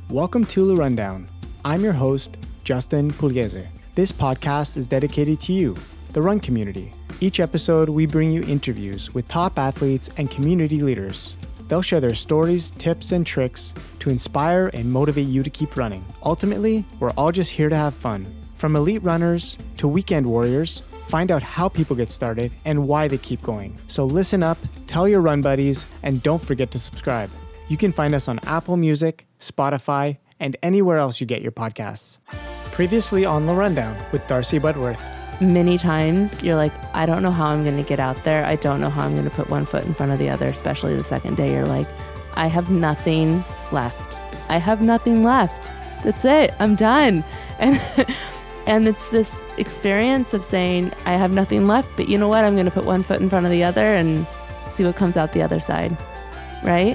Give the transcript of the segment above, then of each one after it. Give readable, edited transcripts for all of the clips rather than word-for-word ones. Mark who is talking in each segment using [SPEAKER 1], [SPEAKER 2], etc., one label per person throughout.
[SPEAKER 1] Welcome to The Rundown. I'm your host, Justin Pugliese. This podcast is dedicated to you, the run community. Each episode, we bring you interviews with top athletes and community leaders. They'll share their stories, tips, and tricks to inspire and motivate you to keep running. Ultimately, we're all just here to have fun. From elite runners to weekend warriors, find out how people get started and why they keep going. So listen up, tell your run buddies, and don't forget to subscribe. You can find us on Apple Music, Spotify, and anywhere else you get your podcasts. Previously on The Rundown with Darcy Butworth.
[SPEAKER 2] Many times you're like, I don't know how I'm going to get out there. I don't know how I'm going to put one foot in front of the other, especially the second day. You're like, I have nothing left. I have nothing left. That's it. I'm done. And it's this experience of saying, I have nothing left, but you know what? I'm going to put one foot in front of the other and see what comes out the other side, right?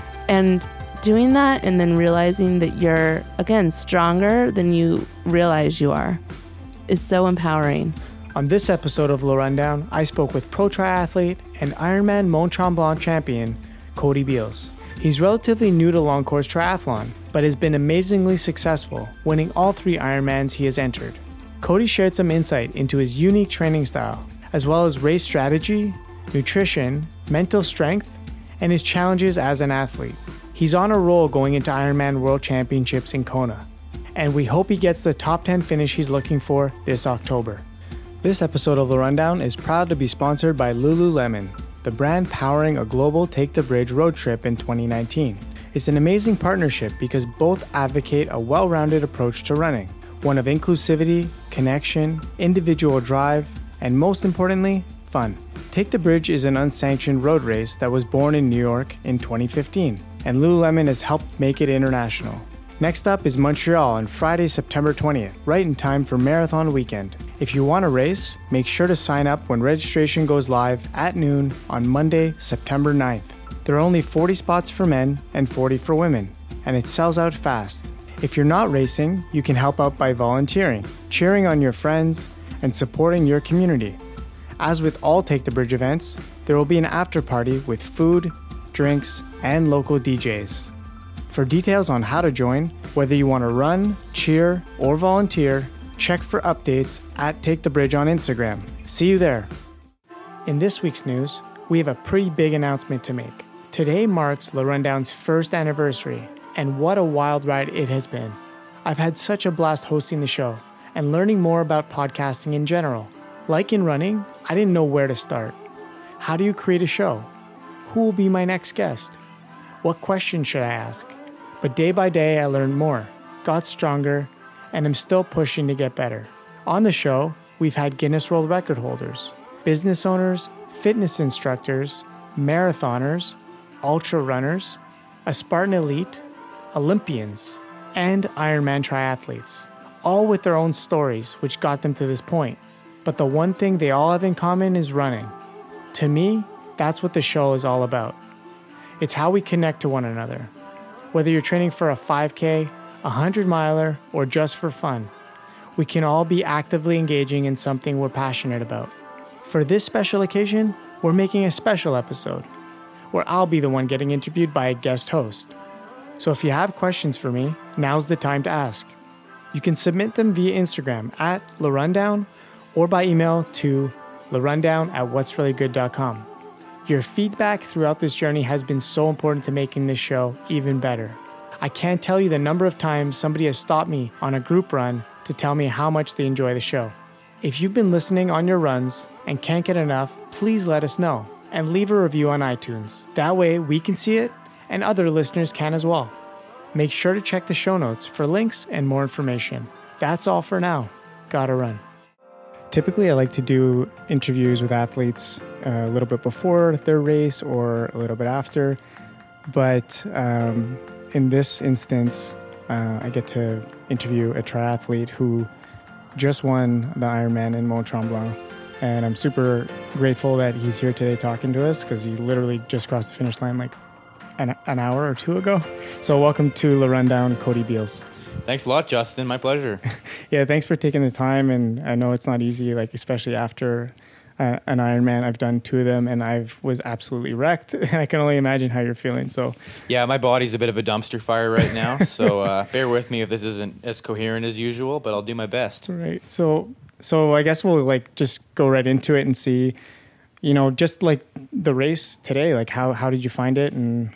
[SPEAKER 2] And doing that and then realizing that you're, again, stronger than you realize you are is so empowering.
[SPEAKER 1] On this episode of The Rundown, I spoke with pro triathlete and Ironman Mont Tremblant champion, Cody Beals. He's relatively new to long course triathlon, but has been amazingly successful, winning all 3 Ironmans he has entered. Cody shared some insight into his unique training style, as well as race strategy, nutrition, mental strength, and his challenges as an athlete. He's on a roll going into Ironman World Championships in Kona, and we hope he gets the top 10 finish he's looking for this October. This episode of The Rundown is proud to be sponsored by Lululemon, the brand powering a global Take the Bridge road trip in 2019. It's an amazing partnership because both advocate a well-rounded approach to running, one of inclusivity, connection, individual drive, and most importantly, fun. Take the Bridge is an unsanctioned road race that was born in New York in 2015, and Lululemon has helped make it international. Next up is Montreal on Friday, September 20th, right in time for Marathon Weekend. If you want to race, make sure to sign up when registration goes live at noon on Monday, September 9th. There are only 40 spots for men and 40 for women, and it sells out fast. If you're not racing, you can help out by volunteering, cheering on your friends, and supporting your community. As with all Take the Bridge events, there will be an after party with food, drinks, and local DJs. For details on how to join, whether you want to run, cheer, or volunteer, check for updates at Take the Bridge on Instagram. See you there. In this week's news, we have a pretty big announcement to make. Today marks The Rundown's first anniversary, and what a wild ride it has been. I've had such a blast hosting the show and learning more about podcasting in general. Like in running, I didn't know where to start. How do you create a show? Who will be my next guest? What questions should I ask? But day by day, I learned more, got stronger, and am still pushing to get better. On the show, we've had Guinness World Record holders, business owners, fitness instructors, marathoners, ultra runners, a Spartan elite, Olympians, and Ironman triathletes, all with their own stories which got them to this point. But the one thing they all have in common is running. To me, that's what the show is all about. It's how we connect to one another. Whether you're training for a 5K, a 100-miler, or just for fun, we can all be actively engaging in something we're passionate about. For this special occasion, we're making a special episode where I'll be the one getting interviewed by a guest host. So if you have questions for me, now's the time to ask. You can submit them via Instagram at LaRundown or by email to larundown@whatsreallygood.com. Your feedback throughout this journey has been so important to making this show even better. I can't tell you the number of times somebody has stopped me on a group run to tell me how much they enjoy the show. If you've been listening on your runs and can't get enough, please let us know and leave a review on iTunes. That way we can see it and other listeners can as well. Make sure to check the show notes for links and more information. That's all for now. Gotta run. Typically, I like to do interviews with athletes a little bit before their race or a little bit after. But in this instance, I get to interview a triathlete who just won the Ironman in Mont Tremblant. And I'm super grateful that he's here today talking to us because he literally just crossed the finish line like an hour or two ago. So welcome to The Rundown, Cody Beals.
[SPEAKER 3] Thanks a lot, Justin. My pleasure.
[SPEAKER 1] Yeah, thanks for taking the time. And I know it's not easy, like especially after an Ironman. I've done 2 of them, and was absolutely wrecked. And I can only imagine how you're feeling. So,
[SPEAKER 3] Yeah, my body's a bit of a dumpster fire right now, so bear with me if this isn't as coherent as usual, but I'll do my best.
[SPEAKER 1] right. So I guess we'll like just go right into it and see, just like the race today. Like how did you find it, and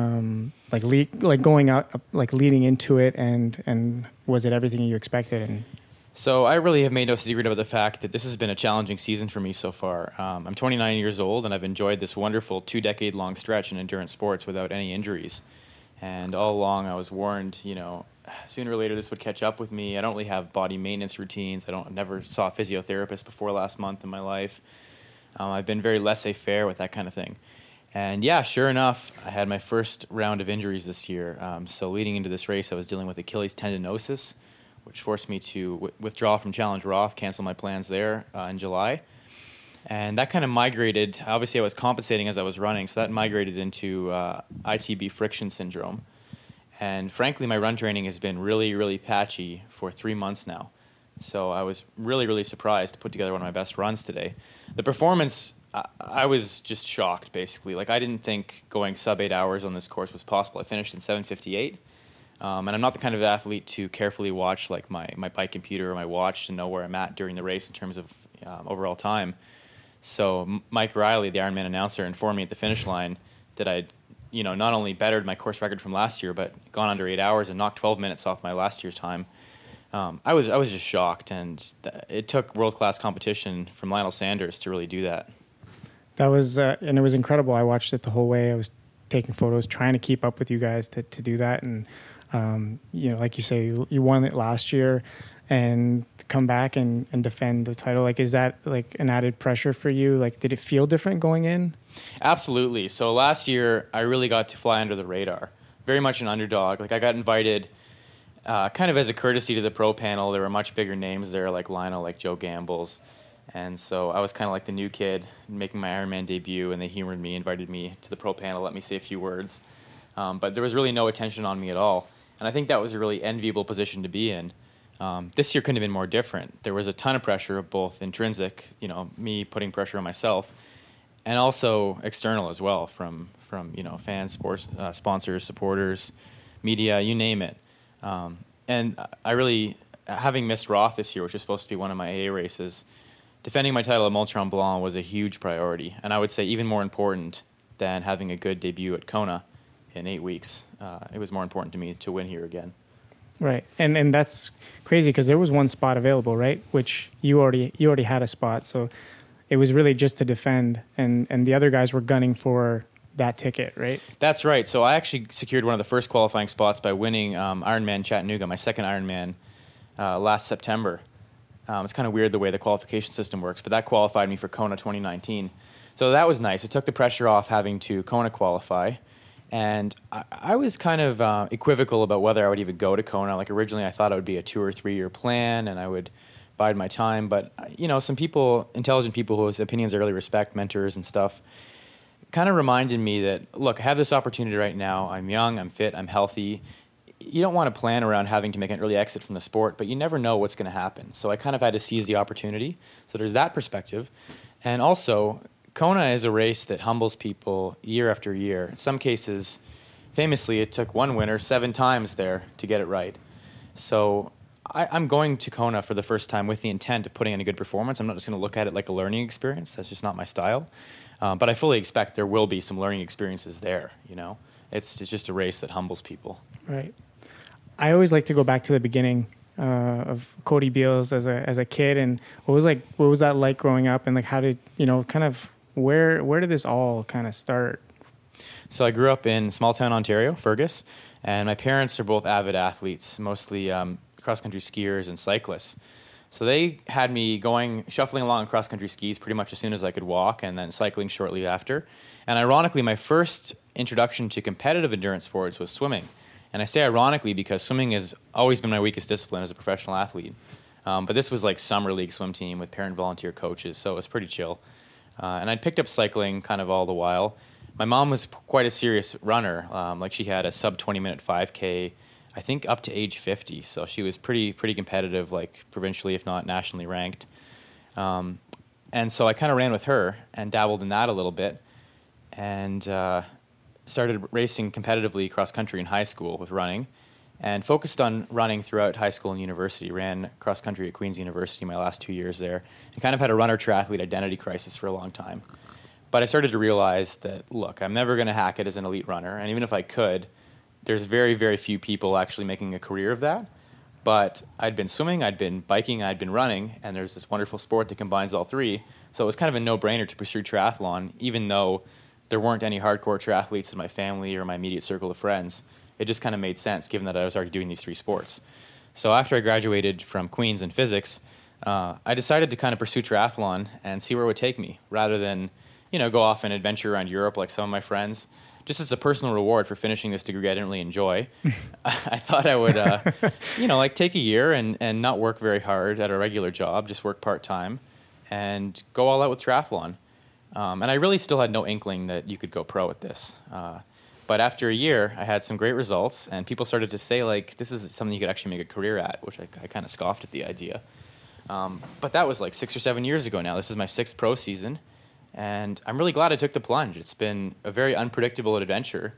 [SPEAKER 1] like going out, like leading into it, and was it everything you expected? And
[SPEAKER 3] So I really have made no secret about the fact that this has been a challenging season for me so far. I'm 29 years old, and I've enjoyed this wonderful 2-decade-long stretch in endurance sports without any injuries. And all along, I was warned, sooner or later this would catch up with me. I don't really have body maintenance routines. Never saw a physiotherapist before last month in my life. I've been very laissez-faire with that kind of thing. And yeah, sure enough, I had my first round of injuries this year. So leading into this race, I was dealing with Achilles tendinosis, which forced me to withdraw from Challenge Roth, cancel my plans there in July. And that kind of migrated. Obviously, I was compensating as I was running, so that migrated into ITB friction syndrome. And frankly, my run training has been really, really patchy for 3 months now. So I was really, really surprised to put together one of my best runs today. The performance, I was just shocked, basically. Like, I didn't think going sub 8 hours on this course was possible. I finished in 7:58. And I'm not the kind of athlete to carefully watch like my bike computer or my watch to know where I'm at during the race in terms of overall time. So Mike Riley, the Ironman announcer, informed me at the finish line that I'd not only bettered my course record from last year, but gone under 8 hours and knocked 12 minutes off my last year's time. I was just shocked, and it took world-class competition from Lionel Sanders to really do that.
[SPEAKER 1] that was and it was incredible. I watched it the whole way. I was taking photos, trying to keep up with you guys to do that, and like you say, you won it last year, and come back and defend the title. Like, is that like an added pressure for you? Like, did it feel different going in?
[SPEAKER 3] Absolutely. So last year, I really got to fly under the radar. Very much an underdog. Like, I got invited kind of as a courtesy to the pro panel. There were much bigger names there, like Lionel, like Joe Gambles. And so I was kind of like the new kid making my Ironman debut, and they humored me, invited me to the pro panel, let me say a few words. But there was really no attention on me at all. And I think that was a really enviable position to be in. This year couldn't have been more different. There was a ton of pressure, both intrinsic, me putting pressure on myself, and also external as well from fans, sports, sponsors, supporters, media, you name it. And I really, having missed Roth this year, which was supposed to be one of my AA races, defending my title at Mont Tremblant was a huge priority, and I would say even more important than having a good debut at Kona in 8 weeks. It was more important to me to win here again.
[SPEAKER 1] Right, and that's crazy because there was one spot available, right? Which you already had a spot, so it was really just to defend, and the other guys were gunning for that ticket, right?
[SPEAKER 3] That's right. So I actually secured one of the first qualifying spots by winning Ironman Chattanooga, my second Ironman, last September. It's kind of weird the way the qualification system works, but that qualified me for Kona 2019. So that was nice. It took the pressure off having to Kona qualify. And I was kind of equivocal about whether I would even go to Kona. Like, originally I thought it would be a 2 or 3 year plan and I would bide my time. But, some people, intelligent people whose opinions I really respect, mentors and stuff, kind of reminded me that, look, I have this opportunity right now. I'm young, I'm fit, I'm healthy. You don't want to plan around having to make an early exit from the sport, but you never know what's going to happen. So I kind of had to seize the opportunity. So there's that perspective. And also, Kona is a race that humbles people year after year. In some cases, famously, it took one winner 7 times there to get it right. So I'm going to Kona for the first time with the intent of putting in a good performance. I'm not just going to look at it like a learning experience. That's just not my style. But I fully expect there will be some learning experiences there, It's just a race that humbles people.
[SPEAKER 1] Right. I always like to go back to the beginning of Cody Beals as a kid, and what was that like growing up, and like how did kind of where did this all kind of start?
[SPEAKER 3] So I grew up in small town Ontario, Fergus, and my parents are both avid athletes, mostly cross-country skiers and cyclists. So they had me shuffling along on cross-country skis pretty much as soon as I could walk, and then cycling shortly after. And ironically, my first introduction to competitive endurance sports was swimming. And I say ironically because swimming has always been my weakest discipline as a professional athlete. But this was like summer league swim team with parent volunteer coaches, so it was pretty chill. And I'd picked up cycling kind of all the while. My mom was quite a serious runner. Like, she had a sub 20-minute 5K, I think up to age 50. So she was pretty competitive, like provincially, if not nationally ranked. And so I kind of ran with her and dabbled in that a little bit, and started racing competitively cross country in high school with running, and focused on running throughout high school and university. Ran cross country at Queen's University my last 2 years there, and kind of had a runner triathlete identity crisis for a long time. But I started to realize that, look, I'm never going to hack it as an elite runner, and even if I could, there's very, very few people actually making a career of that. But I'd been swimming, I'd been biking, I'd been running, and there's this wonderful sport that combines all three. So it was kind of a no-brainer to pursue triathlon, even though there weren't any hardcore triathletes in my family or my immediate circle of friends. It just kind of made sense, given that I was already doing these three sports. So after I graduated from Queen's in physics, I decided to kind of pursue triathlon and see where it would take me, rather than, go off and adventure around Europe like some of my friends. Just as a personal reward for finishing this degree I didn't really enjoy, I thought I would, take a year and not work very hard at a regular job, just work part-time, and go all out with triathlon. And I really still had no inkling that you could go pro at this. But after a year, I had some great results, and people started to say, this is something you could actually make a career at, which I kind of scoffed at the idea. But that was 6 or 7 years ago now. This is my 6th pro season. And I'm really glad I took the plunge. It's been a very unpredictable adventure.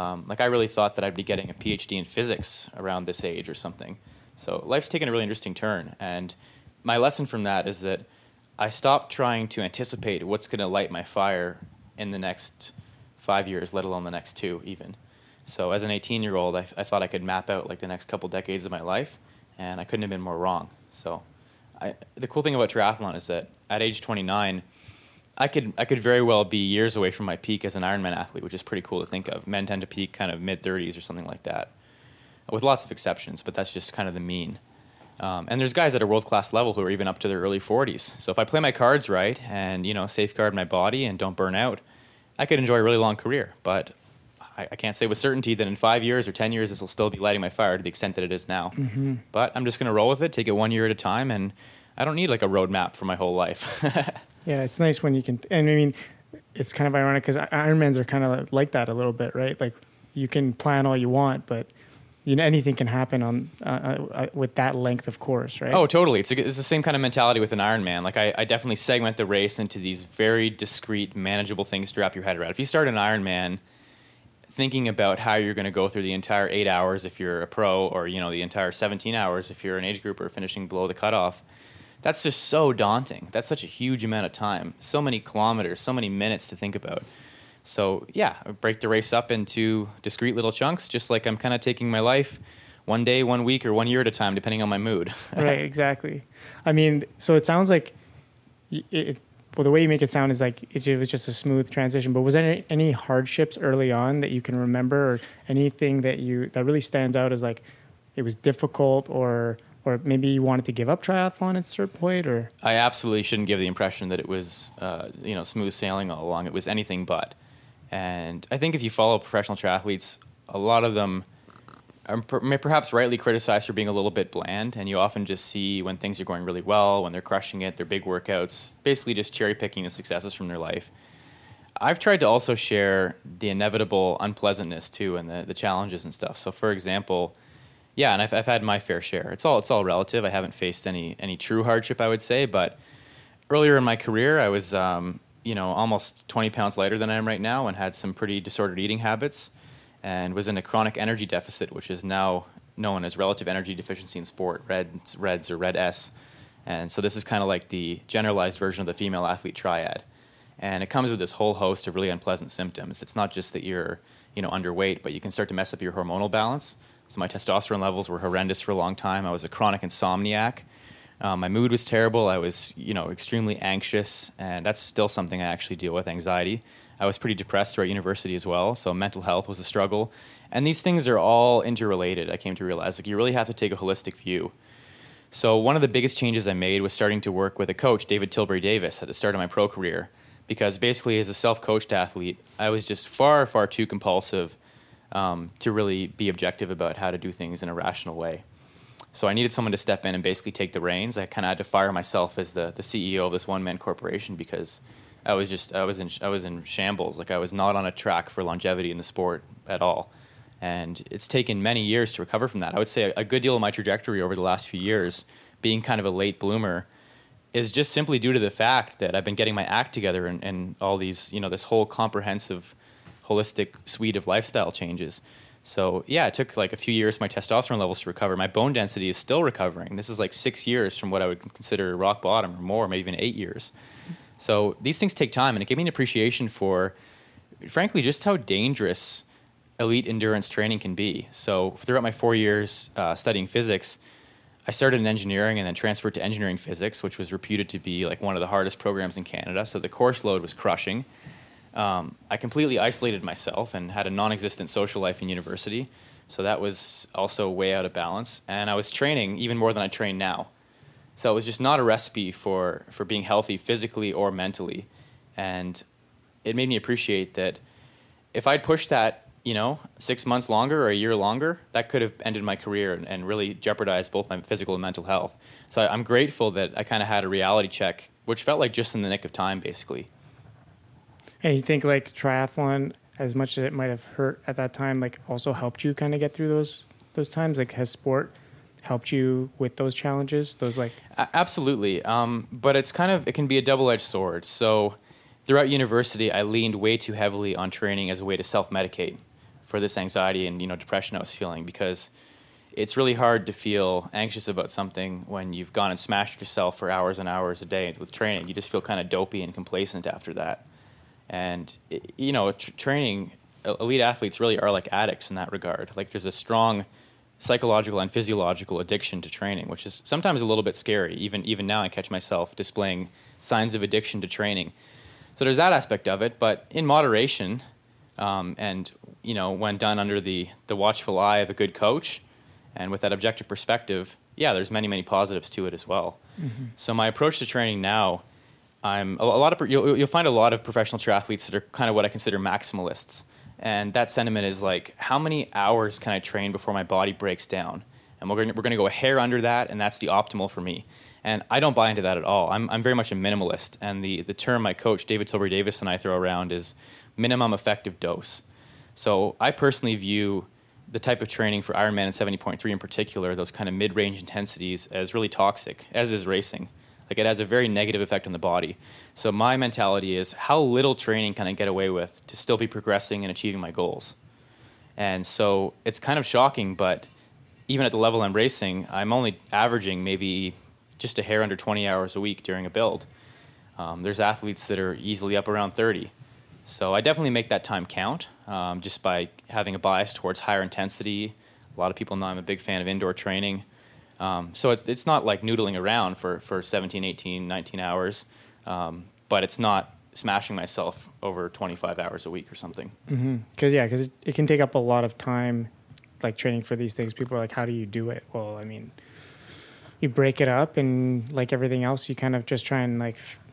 [SPEAKER 3] I really thought that I'd be getting a PhD in physics around this age or something. So life's taken a really interesting turn. And my lesson from that is that I stopped trying to anticipate what's going to light my fire in the next 5 years, let alone the next 2 even. So as an 18-year-old, I thought I could map out the next couple decades of my life, and I couldn't have been more wrong. So the cool thing about triathlon is that at age 29, I could very well be years away from my peak as an Ironman athlete, which is pretty cool to think of. Men tend to peak kind of mid-30s or something like that, with lots of exceptions, but that's just kind of the mean. And there's guys at a world-class level who are even up to their early 40s. So if I play my cards right and, safeguard my body and don't burn out, I could enjoy a really long career. But I can't say with certainty that in 5 years or 10 years this will still be lighting my fire to the extent that it is now.
[SPEAKER 1] Mm-hmm.
[SPEAKER 3] But I'm just going to roll with it, take it 1 year at a time, and I don't need a roadmap for my whole life.
[SPEAKER 1] Yeah, it's nice when you can, and I mean, it's kind of ironic because Ironmans are kind of like that a little bit, right? You can plan all you want, but anything can happen on with that length of course, right?
[SPEAKER 3] Oh, totally. It's the same kind of mentality with an Ironman. I definitely segment the race into these very discrete, manageable things to wrap your head around. If you start an Ironman thinking about how you're going to go through the entire 8 hours if you're a pro, or the entire 17 hours if you're an age grouper finishing below the cutoff, that's just so daunting. That's such a huge amount of time. So many kilometers, so many minutes to think about. So yeah, I break the race up into discrete little chunks, just like I'm kind of taking my life 1 day, 1 week, or 1 year at a time, depending on my mood.
[SPEAKER 1] Right, exactly. I mean, so it sounds like, the way you make it sound is it was just a smooth transition, but was there any hardships early on that you can remember, or anything that really stands out as it was difficult, or maybe you wanted to give up triathlon at a certain point? Or
[SPEAKER 3] I absolutely shouldn't give the impression that it was smooth sailing all along. It was anything but. And I think if you follow professional triathletes, a lot of them are perhaps rightly criticized for being a little bit bland, and you often just see when things are going really well, when they're crushing it, their big workouts, basically just cherry-picking the successes from their life. I've tried to also share the inevitable unpleasantness too, and the challenges and stuff. So for example, yeah, and I've had my fair share. It's all relative. I haven't faced any true hardship, I would say, but earlier in my career, I was almost 20 pounds lighter than I am right now, and had some pretty disordered eating habits, and was in a chronic energy deficit, which is now known as relative energy deficiency in sport, REDS or RED-S. And so this is kind of like the generalized version of the female athlete triad. And it comes with this whole host of really unpleasant symptoms. It's not just that you're underweight, but you can start to mess up your hormonal balance. So my testosterone levels were horrendous for a long time. I was a chronic insomniac. My mood was terrible. I was, extremely anxious, and that's still something I actually deal with, anxiety. I was pretty depressed throughout university as well, so mental health was a struggle. And these things are all interrelated, I came to realize. You really have to take a holistic view. So one of the biggest changes I made was starting to work with a coach, David Tilbury Davis, at the start of my pro career, because basically as a self-coached athlete, I was just far, far too compulsive to really be objective about how to do things in a rational way. So I needed someone to step in and basically take the reins. I kind of had to fire myself as the CEO of this one-man corporation, because I was in shambles. I was not on a track for longevity in the sport at all. And it's taken many years to recover from that. I would say a good deal of my trajectory over the last few years, being kind of a late bloomer, is just simply due to the fact that I've been getting my act together and all these, this whole comprehensive, holistic suite of lifestyle changes. So yeah, it took like a few years for my testosterone levels to recover. My bone density is still recovering. This is like 6 years from what I would consider rock bottom or more, maybe even 8 years. So these things take time, and it gave me an appreciation for, frankly, just how dangerous elite endurance training can be. So throughout my 4 years studying physics, I started in engineering and then transferred to engineering physics, which was reputed to be like one of the hardest programs in Canada. So the course load was crushing. I completely isolated myself and had a non-existent social life in university. So that was also way out of balance. And I was training even more than I train now. So it was just not a recipe for being healthy physically or mentally. And it made me appreciate that if I'd pushed that, 6 months longer or a year longer, that could have ended my career and really jeopardized both my physical and mental health. So I'm grateful that I kind of had a reality check, which felt like just in the nick of time, basically.
[SPEAKER 1] And you think like triathlon, as much as it might have hurt at that time, like also helped you kind of get through those times? Like has sport helped you with those challenges?
[SPEAKER 3] Absolutely. But it can be a double-edged sword. So throughout university, I leaned way too heavily on training as a way to self-medicate for this anxiety and depression I was feeling, because it's really hard to feel anxious about something when you've gone and smashed yourself for hours and hours a day with training. You just feel kind of dopey and complacent after that. And training, elite athletes really are like addicts in that regard. Like there's a strong psychological and physiological addiction to training, which is sometimes a little bit scary. Even now I catch myself displaying signs of addiction to training. So there's that aspect of it, but in moderation, and when done under the watchful eye of a good coach, and with that objective perspective, yeah, there's many positives to it as well. Mm-hmm. So my approach to training now, you'll find a lot of professional triathletes that are kind of what I consider maximalists, and that sentiment is like, how many hours can I train before my body breaks down? And we're going to go a hair under that, and that's the optimal for me. And I don't buy into that at all. I'm very much a minimalist, and the term my coach, David Tilbury Davis, and I throw around is minimum effective dose. So I personally view the type of training for Ironman and 70.3 in particular, those kind of mid-range intensities, as really toxic, as is racing. Like it has a very negative effect on the body. So my mentality is, how little training can I get away with to still be progressing and achieving my goals? And so it's kind of shocking, but even at the level I'm racing, I'm only averaging maybe just a hair under 20 hours a week during a build. There's athletes that are easily up around 30. So I definitely make that time count, just by having a bias towards higher intensity. A lot of people know I'm a big fan of indoor training. So it's not like noodling around for 17, 18, 19 hours, but it's not smashing myself over 25 hours a week or something.
[SPEAKER 1] Because it can take up a lot of time, like training for these things. People are like, how do you do it? Well, I mean, you break it up, and like everything else, you kind of just try and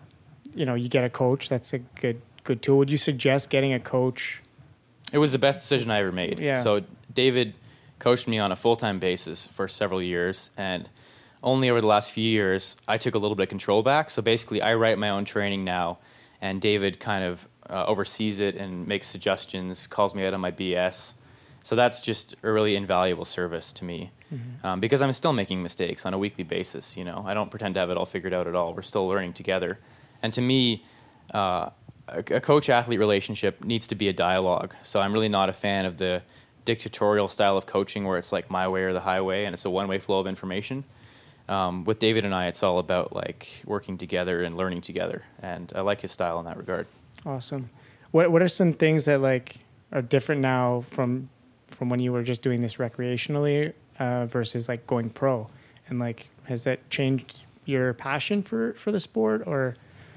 [SPEAKER 1] you get a coach. That's a good tool. Would you suggest getting a coach?
[SPEAKER 3] It was the best decision I ever made.
[SPEAKER 1] Yeah.
[SPEAKER 3] So David coached me on a full-time basis for several years, and only over the last few years, I took a little bit of control back. So basically, I write my own training now, and David kind of oversees it and makes suggestions, calls me out on my BS. So that's just a really invaluable service to me, because I'm still making mistakes on a weekly basis. I don't pretend to have it all figured out at all. We're still learning together. And to me, a coach-athlete relationship needs to be a dialogue. So I'm really not a fan of the dictatorial style of coaching where it's like my way or the highway, and it's a one-way flow of information. With David and I, it's all about like working together and learning together, and I like his style in that regard.
[SPEAKER 1] Awesome. What are some things that like are different now from when you were just doing this recreationally versus like going pro? And like, has that changed your passion for the sport, or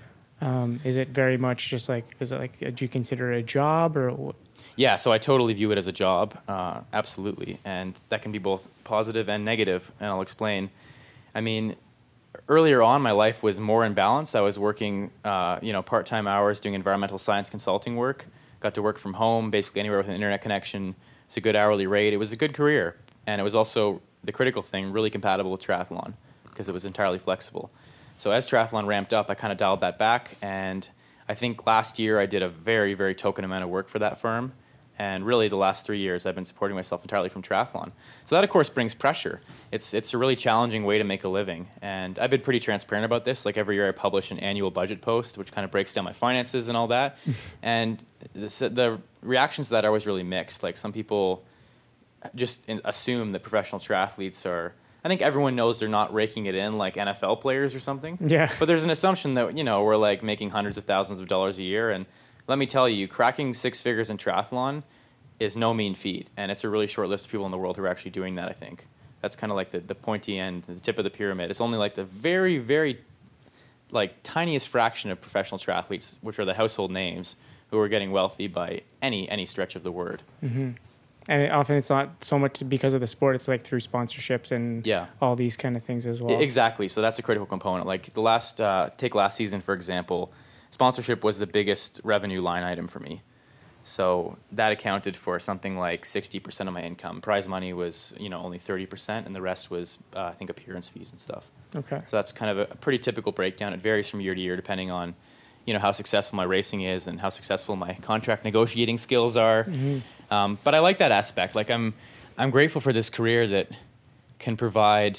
[SPEAKER 1] is it very much just like, do you consider it a job or?
[SPEAKER 3] Yeah, so I totally view it as a job, absolutely. And that can be both positive and negative, and I'll explain. I mean, earlier on, my life was more in balance. I was working, part-time hours doing environmental science consulting work. Got to work from home, basically anywhere with an internet connection. It's a good hourly rate. It was a good career. And it was also, the critical thing, really compatible with triathlon because it was entirely flexible. So as triathlon ramped up, I kind of dialed that back. And I think last year I did a very, very token amount of work for that firm. And really, the last 3 years, I've been supporting myself entirely from triathlon. So that, of course, brings pressure. It's a really challenging way to make a living. And I've been pretty transparent about this. Like every year, I publish an annual budget post, which kind of breaks down my finances and all that. And the reactions to that are always really mixed. Like some people just assume that professional triathletes are, I think everyone knows they're not raking it in like NFL players or something.
[SPEAKER 1] Yeah.
[SPEAKER 3] But there's an assumption that, we're like making hundreds of thousands of dollars a year. And let me tell you, cracking 6 figures in triathlon is no mean feat. And it's a really short list of people in the world who are actually doing that, I think. That's kind of like the pointy end, the tip of the pyramid. It's only like the very, very like tiniest fraction of professional triathletes, which are the household names, who are getting wealthy by any stretch of the word.
[SPEAKER 1] Mm-hmm. And often it's not so much because of the sport, it's like through sponsorships and all these kind of things as well.
[SPEAKER 3] Exactly. So that's a critical component. Like take last season, for example, sponsorship was the biggest revenue line item for me. So that accounted for something like 60% of my income. Prize money was, only 30%, and the rest was, I think, appearance fees and stuff.
[SPEAKER 1] Okay.
[SPEAKER 3] So that's kind of a pretty typical breakdown. It varies from year to year depending on, how successful my racing is and how successful my contract negotiating skills are. Mm-hmm. But I like that aspect. Like I'm grateful for this career that can provide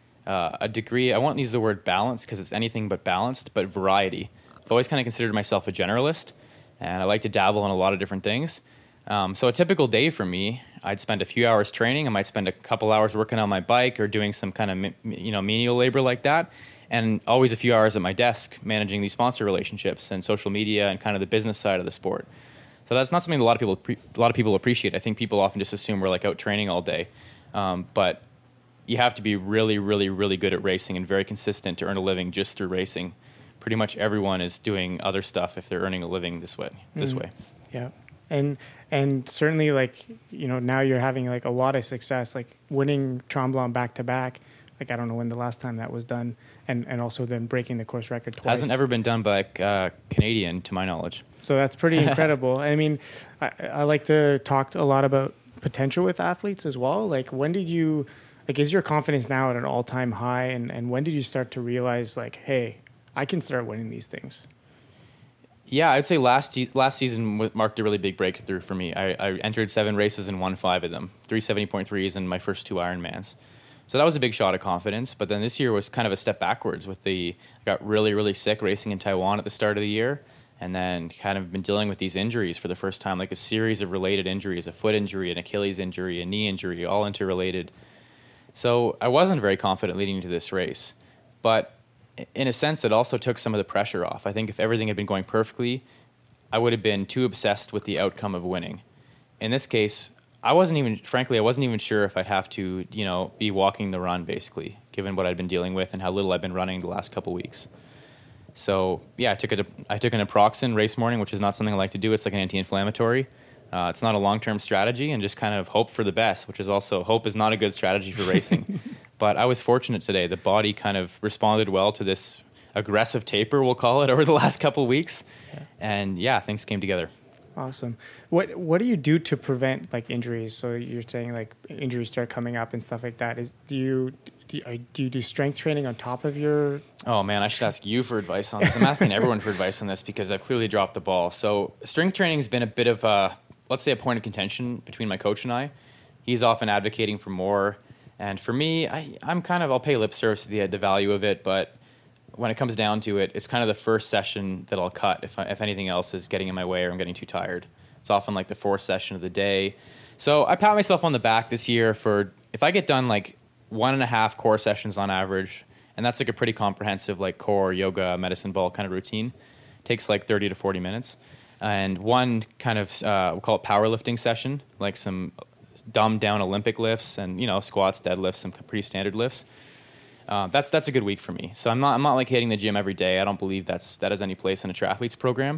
[SPEAKER 3] a degree. I won't use the word balance because it's anything but balanced, but variety. I've always kind of considered myself a generalist, and I like to dabble in a lot of different things. So a typical day for me, I'd spend a few hours training. I might spend a couple hours working on my bike or doing some kind of menial labor like that, and always a few hours at my desk managing these sponsor relationships and social media and kind of the business side of the sport. So that's not something a lot of people appreciate. I think people often just assume we're like out training all day, but you have to be really, really, really good at racing and very consistent to earn a living just through racing. Pretty much everyone is doing other stuff if they're earning a living this way.
[SPEAKER 1] Yeah. And certainly like, now you're having like a lot of success, like winning Tremblant back to back. Like, I don't know when the last time that was done, and also then breaking the course record twice.
[SPEAKER 3] Hasn't ever been done by a Canadian, to my knowledge.
[SPEAKER 1] So that's pretty incredible. I mean, I like to talk a lot about potential with athletes as well. Like, when did you, is your confidence now at an all-time high, and when did you start to realize, like, hey, I can start winning these things?
[SPEAKER 3] Yeah, I'd say last season marked a really big breakthrough for me. I entered 7 races and won 5 of them, 3 70.3s and my first 2 Ironmans. So that was a big shot of confidence. But then this year was kind of a step backwards I got really, really sick racing in Taiwan at the start of the year, and then kind of been dealing with these injuries for the first time, like a series of related injuries, a foot injury, an Achilles injury, a knee injury, all interrelated. So I wasn't very confident leading into this race. But in a sense, it also took some of the pressure off. I think if everything had been going perfectly, I would have been too obsessed with the outcome of winning. In this case, I wasn't even sure if I'd have to, be walking the run, basically, given what I'd been dealing with and how little I've been running the last couple weeks. So, yeah, I took an Naproxen race morning, which is not something I like to do. It's like an anti-inflammatory. It's not a long-term strategy, and just kind of hope for the best, which is also, hope is not a good strategy for racing. But I was fortunate today. The body kind of responded well to this aggressive taper, we'll call it, over the last couple weeks. Yeah. And, yeah, things came together.
[SPEAKER 1] Awesome. What do you do to prevent like injuries? So you're saying like injuries start coming up and stuff like that. Do you do strength training on top of your?
[SPEAKER 3] Oh man, I should ask you for advice on this. I'm asking everyone for advice on this because I've clearly dropped the ball. So strength training has been a bit of a, let's say, a point of contention between my coach and I. He's often advocating for more, and for me, I'll pay lip service to the value of it, but when it comes down to it, it's kind of the first session that I'll cut if anything else is getting in my way or I'm getting too tired. It's often like the 4th session of the day. So I pat myself on the back this year for if I get done like 1.5 core sessions on average, and that's like a pretty comprehensive like core yoga, medicine ball kind of routine. It takes like 30 to 40 minutes. And one kind of, we'll call it powerlifting session, like some dumbed down Olympic lifts and, squats, deadlifts, some pretty standard lifts. That's a good week for me. So I'm not like hitting the gym every day. I don't believe that has any place in a triathlete's program.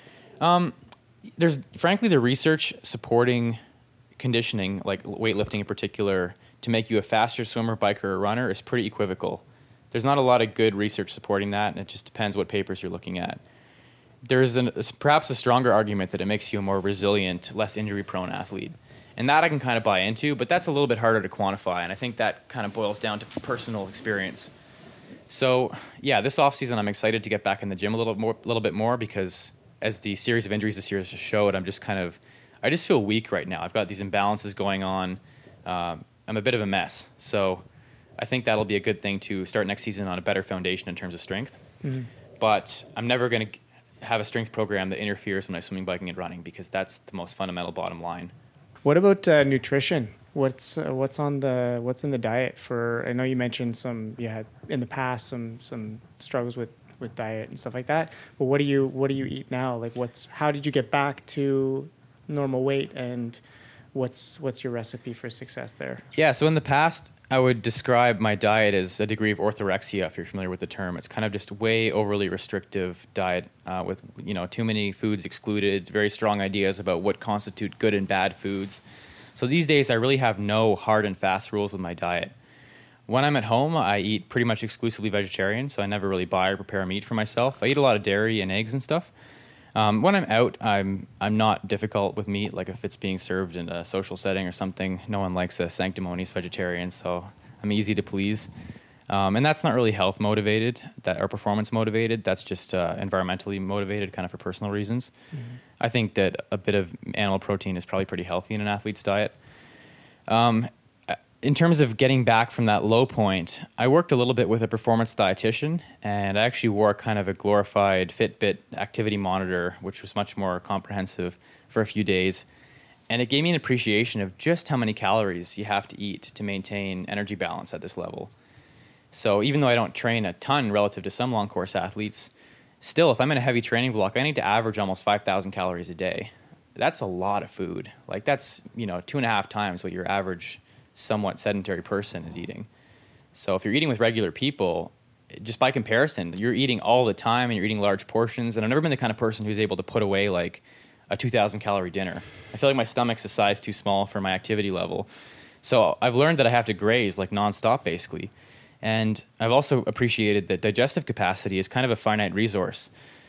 [SPEAKER 3] There's frankly the research supporting conditioning, like weightlifting in particular, to make you a faster swimmer, biker, or runner is pretty equivocal. There's not a lot of good research supporting that, and it just depends what papers you're looking at. There's perhaps a stronger argument that it makes you a more resilient, less injury-prone athlete. And that I can kind of buy into, but that's a little bit harder to quantify, and I think that kind of boils down to personal experience. So, yeah, this offseason I'm excited to get back in the gym a little bit more because as the series of injuries this year has showed, I just feel weak right now. I've got these imbalances going on. I'm a bit of a mess. So I think that'll be a good thing to start next season on a better foundation in terms of strength. Mm-hmm. But I'm never going to have a strength program that interferes when I'm swimming, biking, and running, because that's the most fundamental bottom line.
[SPEAKER 1] What about nutrition? What's in the diet for? I know you mentioned you had in the past some struggles with diet and stuff like that. But what do you eat now? Like how did you get back to normal weight, and what's your recipe for success there?
[SPEAKER 3] Yeah, so in the past, I would describe my diet as a degree of orthorexia, if you're familiar with the term. It's kind of just way overly restrictive diet with too many foods excluded, very strong ideas about what constitute good and bad foods. So these days, I really have no hard and fast rules with my diet. When I'm at home, I eat pretty much exclusively vegetarian, so I never really buy or prepare meat for myself. I eat a lot of dairy and eggs and stuff. When I'm out, I'm not difficult with meat. Like if it's being served in a social setting or something, no one likes a sanctimonious vegetarian, so I'm easy to please. And that's not really health motivated or performance motivated. That's just environmentally motivated, kind of for personal reasons. Mm-hmm. I think that a bit of animal protein is probably pretty healthy in an athlete's diet. In terms of getting back from that low point, I worked a little bit with a performance dietitian, and I actually wore kind of a glorified Fitbit activity monitor, which was much more comprehensive, for a few days. And it gave me an appreciation of just how many calories you have to eat to maintain energy balance at this level. So even though I don't train a ton relative to some long course athletes, still, if I'm in a heavy training block, I need to average almost 5,000 calories a day. That's a lot of food. Like that's, 2.5 times what your average somewhat sedentary person is eating. So if you're eating with regular people, just by comparison, you're eating all the time and you're eating large portions. And I've never been the kind of person who's able to put away like a 2,000 calorie dinner. I feel like my stomach's a size too small for my activity level. So I've learned that I have to graze like nonstop basically. And I've also appreciated that digestive capacity is kind of a finite resource.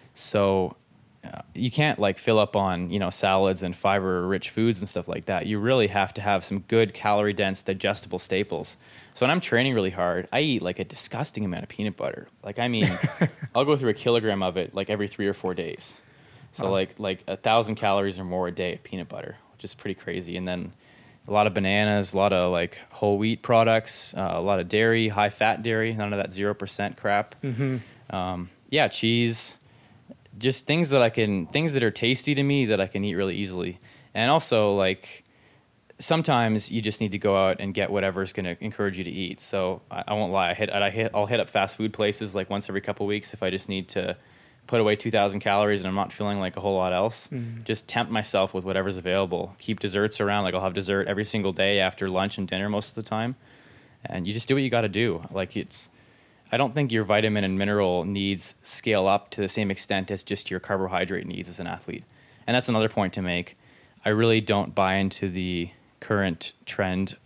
[SPEAKER 3] So you can't like fill up on, salads and fiber-rich foods and stuff like that. You really have to have some good calorie-dense, digestible staples. So when I'm training really hard, I eat like a disgusting amount of peanut butter. Like, I mean, I'll go through a kilogram of it like every 3 or 4 days. So like 1,000 calories or more a day of peanut butter, which is pretty crazy. And then a lot of bananas, a lot of like whole wheat products, a lot of dairy, high-fat dairy, none of that 0% crap. Mm-hmm. Cheese. Just things that are tasty to me that I can eat really easily. And also, like, sometimes you just need to go out and get whatever's going to encourage you to eat. So I won't lie. I'll hit up fast food places like once every couple of weeks if I just need to put away 2,000 calories and I'm not feeling like a whole lot else. Mm-hmm. Just tempt myself with whatever's available. Keep desserts around. Like I'll have dessert every single day after lunch and dinner most of the time. And you just do what you got to do. Like I don't think your vitamin and mineral needs scale up to the same extent as just your carbohydrate needs as an athlete. And that's another point to make. I really don't buy into the current trend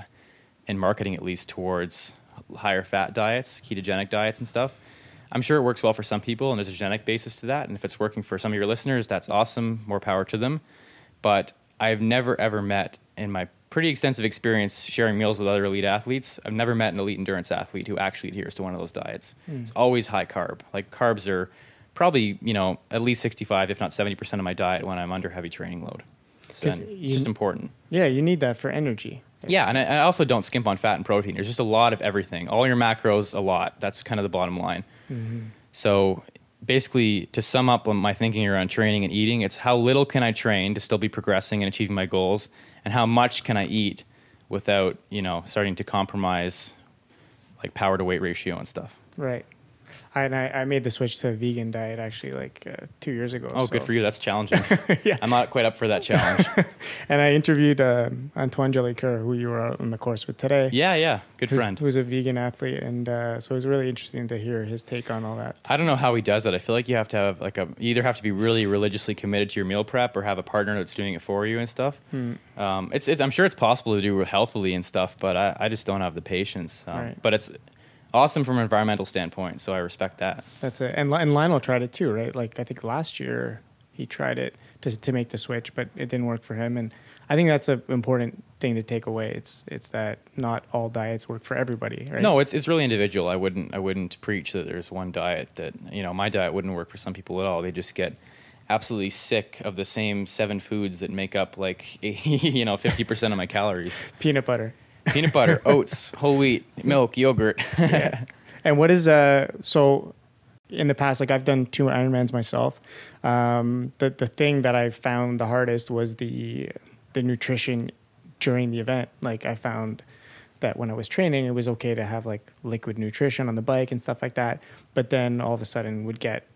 [SPEAKER 3] in marketing, at least, towards higher fat diets, ketogenic diets and stuff. I'm sure it works well for some people, and there's a genetic basis to that. And if it's working for some of your listeners, that's awesome. More power to them. But I've never, ever met, in my pretty extensive experience sharing meals with other elite athletes, I've never met an elite endurance athlete who actually adheres to one of those diets. It's always high carb. Like carbs are probably, at least 65, if not 70% of my diet when I'm under heavy training load. So it's just important.
[SPEAKER 1] Yeah, you need that for energy.
[SPEAKER 3] Yeah, and I also don't skimp on fat and protein. There's just a lot of everything. All your macros, a lot. That's kind of the bottom line. Mm-hmm. So basically, to sum up my thinking around training and eating, it's how little can I train to still be progressing and achieving my goals, and how much can I eat without, starting to compromise like power to weight ratio and stuff.
[SPEAKER 1] Right. I made the switch to a vegan diet actually like 2 years ago.
[SPEAKER 3] Oh, so. Good for you. That's challenging. Yeah. I'm not quite up for that challenge.
[SPEAKER 1] And I interviewed Antoine Jolicoeur, who you were out on the course with today.
[SPEAKER 3] Yeah. Good friend.
[SPEAKER 1] Who's a vegan athlete. And so it was really interesting to hear his take on all that.
[SPEAKER 3] I don't know how he does it. I feel like you have to have you either have to be really religiously committed to your meal prep or have a partner that's doing it for you and stuff. I'm sure it's possible to do healthily and stuff, but I just don't have the patience. Right. But it's awesome from an environmental standpoint, so I respect that.
[SPEAKER 1] That's it. And Lionel tried it too, right? Like I think last year he tried it to make the switch, but it didn't work for him. And I think that's an important thing to take away. It's that not all diets work for everybody, right?
[SPEAKER 3] No, it's really individual. I wouldn't preach that there's one diet that, my diet wouldn't work for some people at all. They just get absolutely sick of the same 7 foods that make up like 50% of my calories.
[SPEAKER 1] Peanut butter.
[SPEAKER 3] Peanut butter, oats, whole wheat, milk, yogurt.
[SPEAKER 1] Yeah. And what is so in the past, like I've done 2 Ironmans myself. The thing that I found the hardest was the nutrition during the event. Like I found that when I was training, it was okay to have like liquid nutrition on the bike and stuff like that. But then all of a sudden would get,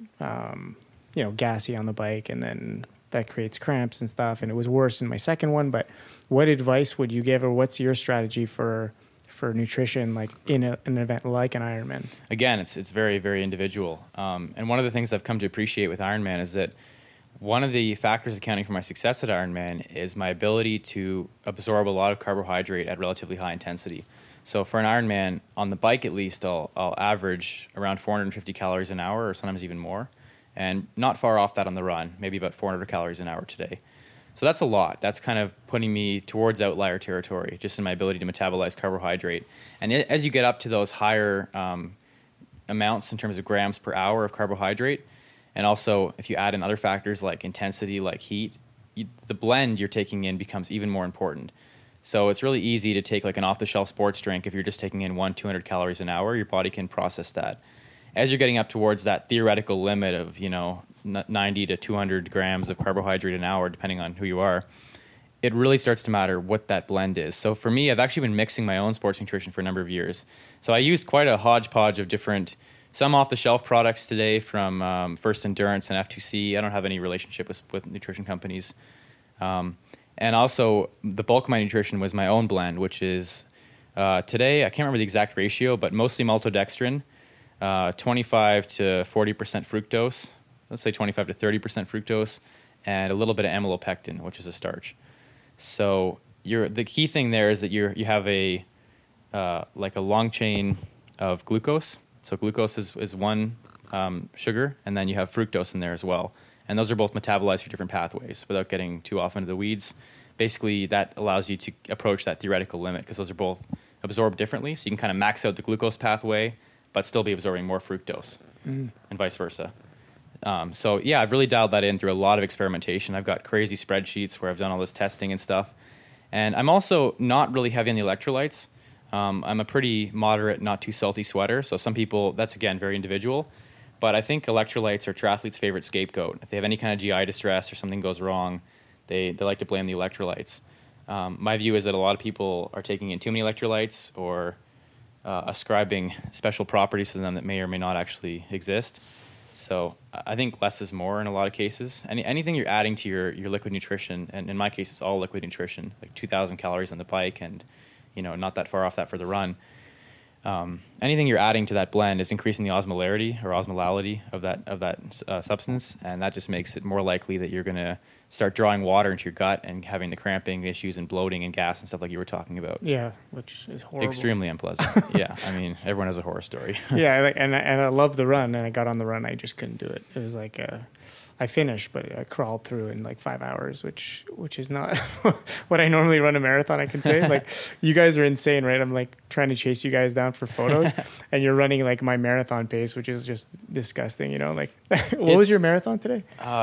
[SPEAKER 1] gassy on the bike, and then that creates cramps and stuff. And it was worse in my second one. But what advice would you give, or what's your strategy for nutrition, like in an event like an Ironman?
[SPEAKER 3] Again, it's very, very individual. And one of the things I've come to appreciate with Ironman is that one of the factors accounting for my success at Ironman is my ability to absorb a lot of carbohydrate at relatively high intensity. So for an Ironman, on the bike at least, I'll average around 450 calories an hour, or sometimes even more, and not far off that on the run, maybe about 400 calories an hour today. So that's a lot. That's kind of putting me towards outlier territory, just in my ability to metabolize carbohydrate. And as you get up to those higher amounts in terms of grams per hour of carbohydrate, and also if you add in other factors like intensity, like heat, the blend you're taking in becomes even more important. So it's really easy to take like an off-the-shelf sports drink. If you're just taking in 200 calories an hour, your body can process that. As you're getting up towards that theoretical limit of 90 to 200 grams of carbohydrate an hour, depending on who you are, it really starts to matter what that blend is. So for me, I've actually been mixing my own sports nutrition for a number of years. So I used quite a hodgepodge of different, some off-the-shelf products today from First Endurance and F2C. I don't have any relationship with nutrition companies. And also, the bulk of my nutrition was my own blend, which is today, I can't remember the exact ratio, but mostly maltodextrin, 25 to 40% fructose, let's say 25 to 30% fructose, and a little bit of amylopectin, which is a starch. So the key thing there is that you have a long chain of glucose. So glucose is one sugar, and then you have fructose in there as well. And those are both metabolized through different pathways. Without getting too off into the weeds, basically that allows you to approach that theoretical limit because those are both absorbed differently. So you can kind of max out the glucose pathway, but still be absorbing more fructose, and vice versa. So yeah, I've really dialed that in through a lot of experimentation. I've got crazy spreadsheets where I've done all this testing and stuff. And I'm also not really heavy on the electrolytes. I'm a pretty moderate, not too salty sweater. So some people, that's again, very individual. But I think electrolytes are triathletes' favorite scapegoat. If they have any kind of GI distress or something goes wrong, they like to blame the electrolytes. My view is that a lot of people are taking in too many electrolytes or ascribing special properties to them that may or may not actually exist. So I think less is more in a lot of cases. Anything you're adding to your liquid nutrition, and in my case it's all liquid nutrition, like 2,000 calories on the bike and not that far off that for the run. Anything you're adding to that blend is increasing the osmolarity or osmolality of that substance, and that just makes it more likely that you're going to start drawing water into your gut and having the cramping issues and bloating and gas and stuff like you were talking about.
[SPEAKER 1] Yeah, which is horrible.
[SPEAKER 3] Extremely unpleasant. Yeah, I mean, everyone has a horror story.
[SPEAKER 1] Yeah, and I love the run, and I got on the run. I just couldn't do it. It was like I finished, but I crawled through in like 5 hours, which is not what I normally run a marathon. I can say, like, you guys are insane, right? I'm like trying to chase you guys down for photos, and you're running like my marathon pace, which is just disgusting. Like, what was your marathon today?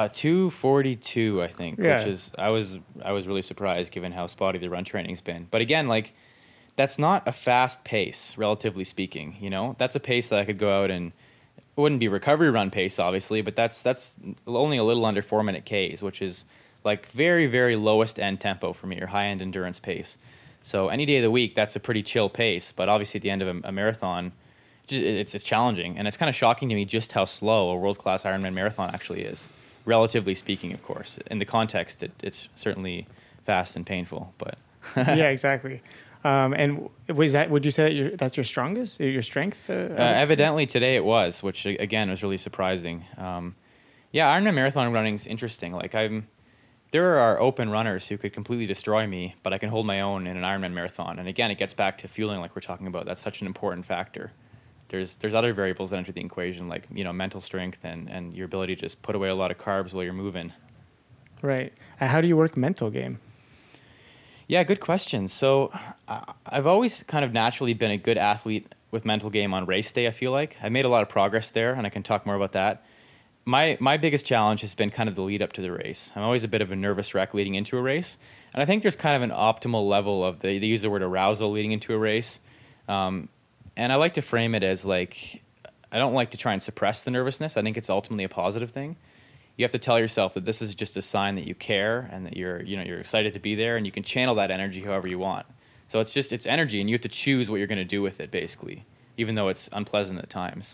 [SPEAKER 3] 2:42, I think.
[SPEAKER 1] Yeah.
[SPEAKER 3] Which is I was really surprised given how spotty the run training's been. But again, like, that's not a fast pace, relatively speaking. That's a pace that I could go out and. It wouldn't be recovery run pace, obviously, but that's only a little under 4-minute Ks, which is like very, very lowest end tempo for me, or high end endurance pace. So any day of the week, that's a pretty chill pace. But obviously, at the end of a marathon, it's challenging, and it's kind of shocking to me just how slow a world class Ironman marathon actually is, relatively speaking, of course. In the context, it's certainly fast and painful, but
[SPEAKER 1] Yeah, exactly. And would you say that that's your strongest, your strength?
[SPEAKER 3] Evidently today it was, which again was really surprising. Yeah, Ironman marathon running is interesting. Like there are open runners who could completely destroy me, but I can hold my own in an Ironman marathon. And again, it gets back to fueling, like we're talking about. That's such an important factor. There's other variables that enter the equation, like mental strength and your ability to just put away a lot of carbs while you're moving.
[SPEAKER 1] Right. How do you work mental game?
[SPEAKER 3] Yeah, good question. So I've always kind of naturally been a good athlete with mental game on race day, I feel like. I made a lot of progress there, and I can talk more about that. my biggest challenge has been kind of the lead up to the race. I'm always a bit of a nervous wreck leading into a race, and I think there's kind of an optimal level of they use the word arousal leading into a race, and I like to frame it as like I don't like to try and suppress the nervousness. I think it's ultimately a positive thing. You have to tell yourself that this is just a sign that you care and that you're excited to be there, and you can channel that energy however you want. So it's energy, and you have to choose what you're going to do with it, basically, even though it's unpleasant at times.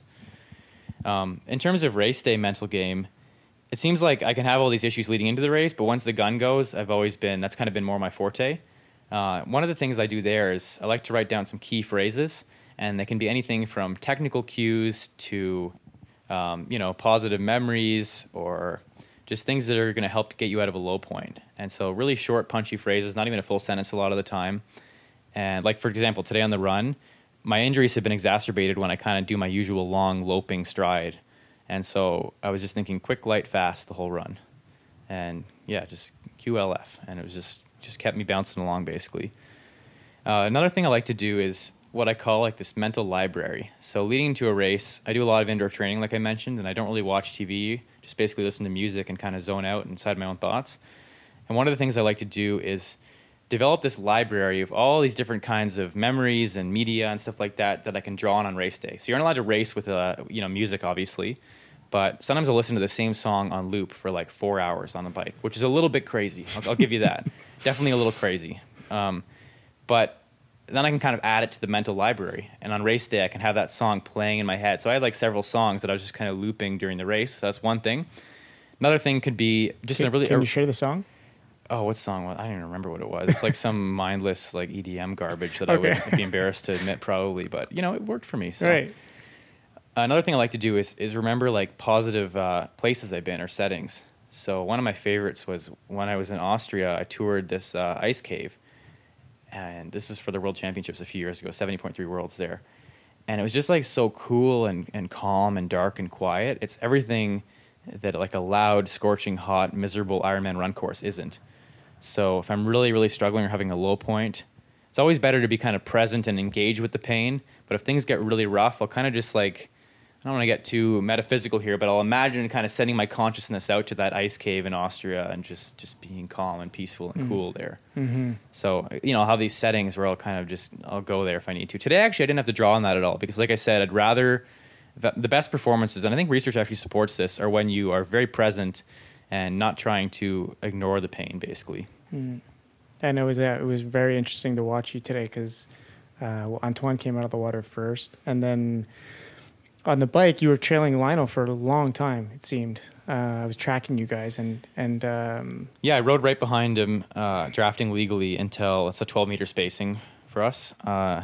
[SPEAKER 3] In terms of race day mental game, it seems like I can have all these issues leading into the race, but once the gun goes, that's kind of been more my forte. One of the things I do there is I like to write down some key phrases, and they can be anything from technical cues to, positive memories or just things that are going to help get you out of a low point. And so really short, punchy phrases, not even a full sentence a lot of the time. And like, for example, today on the run, my injuries have been exacerbated when I kind of do my usual long loping stride. And so I was just thinking quick, light, fast the whole run. And yeah, just QLF. And it was just kept me bouncing along basically. Another thing I like to do is what I call like this mental library. So leading into a race, I do a lot of indoor training, like I mentioned, and I don't really watch TV, just basically listen to music and kind of zone out inside my own thoughts. And one of the things I like to do is develop this library of all these different kinds of memories and media and stuff like that I can draw on race day. So you're not allowed to race with music, obviously, but sometimes I'll listen to the same song on loop for like 4 hours on the bike, which is a little bit crazy. I'll give you that. Definitely a little crazy. But then I can kind of add it to the mental library. And on race day, I can have that song playing in my head. So I had like several songs that I was just kind of looping during the race. So that's one thing. Another thing could be just
[SPEAKER 1] Can you share the song?
[SPEAKER 3] Oh, what song was I don't even remember what it was. It's like some mindless like EDM garbage that I would be embarrassed to admit probably, but it worked for me. So.
[SPEAKER 1] Right.
[SPEAKER 3] Another thing I like to do is remember like positive places I've been or settings. So one of my favorites was when I was in Austria, I toured this ice cave, and this is for the World Championships a few years ago, 70.3 Worlds there. And it was just like so cool and calm and dark and quiet. It's everything that like a loud, scorching, hot, miserable Ironman run course isn't. So if I'm really, really struggling or having a low point, it's always better to be kind of present and engage with the pain. But if things get really rough, I'll kind of just like, I don't want to get too metaphysical here, but I'll imagine kind of sending my consciousness out to that ice cave in Austria and just being calm and peaceful and cool there. Mm-hmm. So, I'll have these settings where I'll go there if I need to. Today, actually, I didn't have to draw on that at all because, like I said, I'd rather, the best performances, and I think research actually supports this, are when you are very present and not trying to ignore the pain, basically.
[SPEAKER 1] Mm. And it was very interesting to watch you today because Antoine came out of the water first, and then on the bike you were trailing Lionel for a long time. It seemed I was tracking you guys, and
[SPEAKER 3] I rode right behind him, drafting legally until it's a 12-meter spacing for us.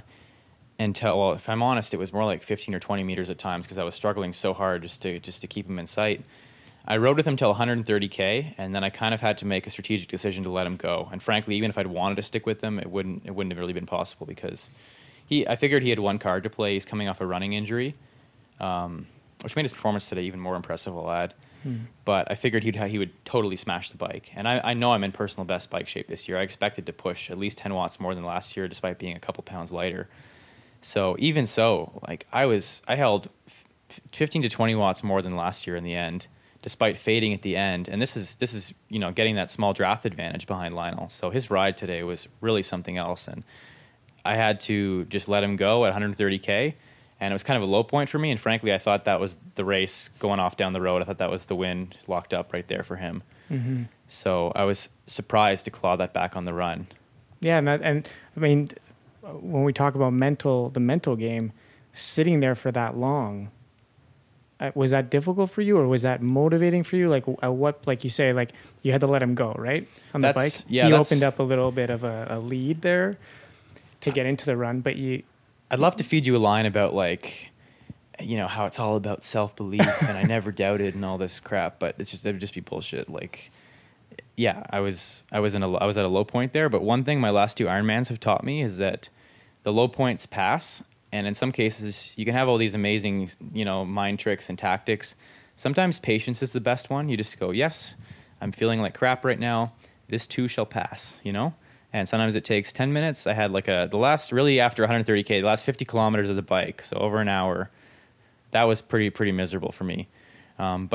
[SPEAKER 3] Until, if I'm honest, it was more like 15 or 20 meters at times because I was struggling so hard just to keep him in sight. I rode with him till 130K, and then I kind of had to make a strategic decision to let him go. And frankly, even if I'd wanted to stick with him, it wouldn't have really been possible because I figured he had one card to play. He's coming off a running injury, which made his performance today even more impressive, I'll add. But I figured he would totally smash the bike. And I know I'm in personal best bike shape this year. I expected to push at least 10 watts more than last year, despite being a couple pounds lighter. So even so, like I held 15 to 20 watts more than last year in the end, despite fading at the end. And this is getting that small draft advantage behind Lionel. So his ride today was really something else. And I had to just let him go at 130K. And it was kind of a low point for me. And frankly, I thought that was the race going off down the road. I thought that was the win locked up right there for him. Mm-hmm. So I was surprised to claw that back on the run.
[SPEAKER 1] Yeah. And I mean, when we talk about the mental game, sitting there for that long, was that difficult for you, or was that motivating for you? Like what, like you say, like you had to let him go, right? On the bike? Yeah. He opened up a little bit of a lead there to get into the run, but
[SPEAKER 3] I'd love to feed you a line about like, how it's all about self-belief and I never doubted and all this crap, but it would just be bullshit. Like, yeah, I was at a low point there, but one thing my last two Ironmans have taught me is that the low points pass. And in some cases, you can have all these amazing, mind tricks and tactics. Sometimes patience is the best one. You just go, yes, I'm feeling like crap right now. This too shall pass, And sometimes it takes 10 minutes. I had like after 130K, the last 50 kilometers of the bike, so over an hour. That was pretty miserable for me. But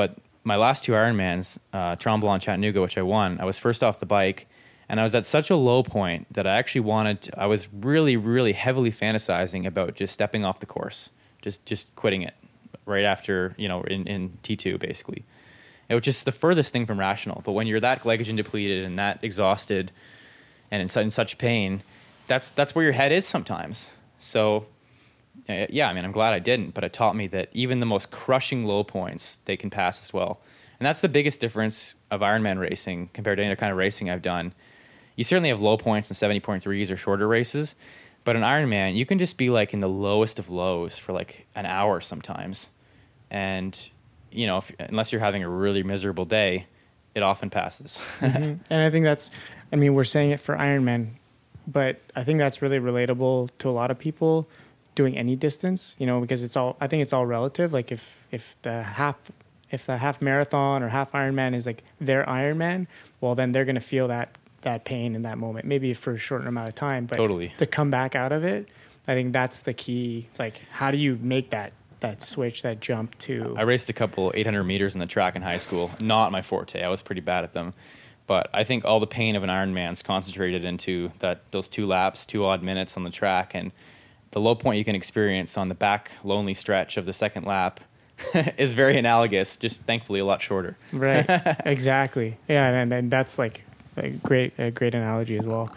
[SPEAKER 3] my last two Ironmans, Tremblant and Chattanooga, which I won, I was first off the bike, and I was at such a low point that I actually I was really, really heavily fantasizing about just stepping off the course, just quitting it right after, in T2, basically. It was just the furthest thing from rational. But when you're that glycogen depleted and that exhausted and in such pain, that's where your head is sometimes. So, yeah, I'm glad I didn't, but it taught me that even the most crushing low points, they can pass as well. And that's the biggest difference of Ironman racing compared to any other kind of racing I've done. You certainly have low points in 70.3s or shorter races, but in Ironman, you can just be like in the lowest of lows for like an hour sometimes. And, unless you're having a really miserable day, it often passes.
[SPEAKER 1] And I think we're saying it for Ironman, but I think that's really relatable to a lot of people doing any distance, because I think it's all relative. Like if the half marathon or half Ironman is like their Ironman, well, then they're going to feel that pain in that moment, maybe for a short amount of time, but
[SPEAKER 3] totally.
[SPEAKER 1] To come back out of it, I think that's the key. Like, how do you make that switch, that jump to...
[SPEAKER 3] I raced a couple 800 meters in the track in high school. Not my forte. I was pretty bad at them. But I think all the pain of an Ironman's concentrated into those 2 laps, 2 odd minutes on the track, and the low point you can experience on the back lonely stretch of the second lap is very analogous, just thankfully a lot shorter.
[SPEAKER 1] Right, exactly. Yeah, and that's like a great analogy as well.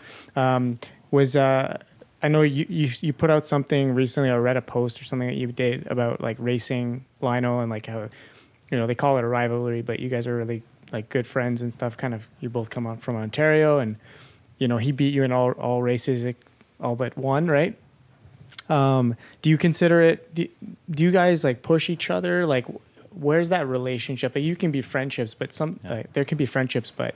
[SPEAKER 1] I know you put out something recently, or read a post or something that you did about like racing Lionel and like how, they call it a rivalry, but you guys are really like good friends and stuff. Kind of, you both come on from Ontario, and he beat you in all races, all but one, right? Do you consider it? Do you guys like push each other? Like, where's that relationship? Like, you can be friendships, but there can be friendships, but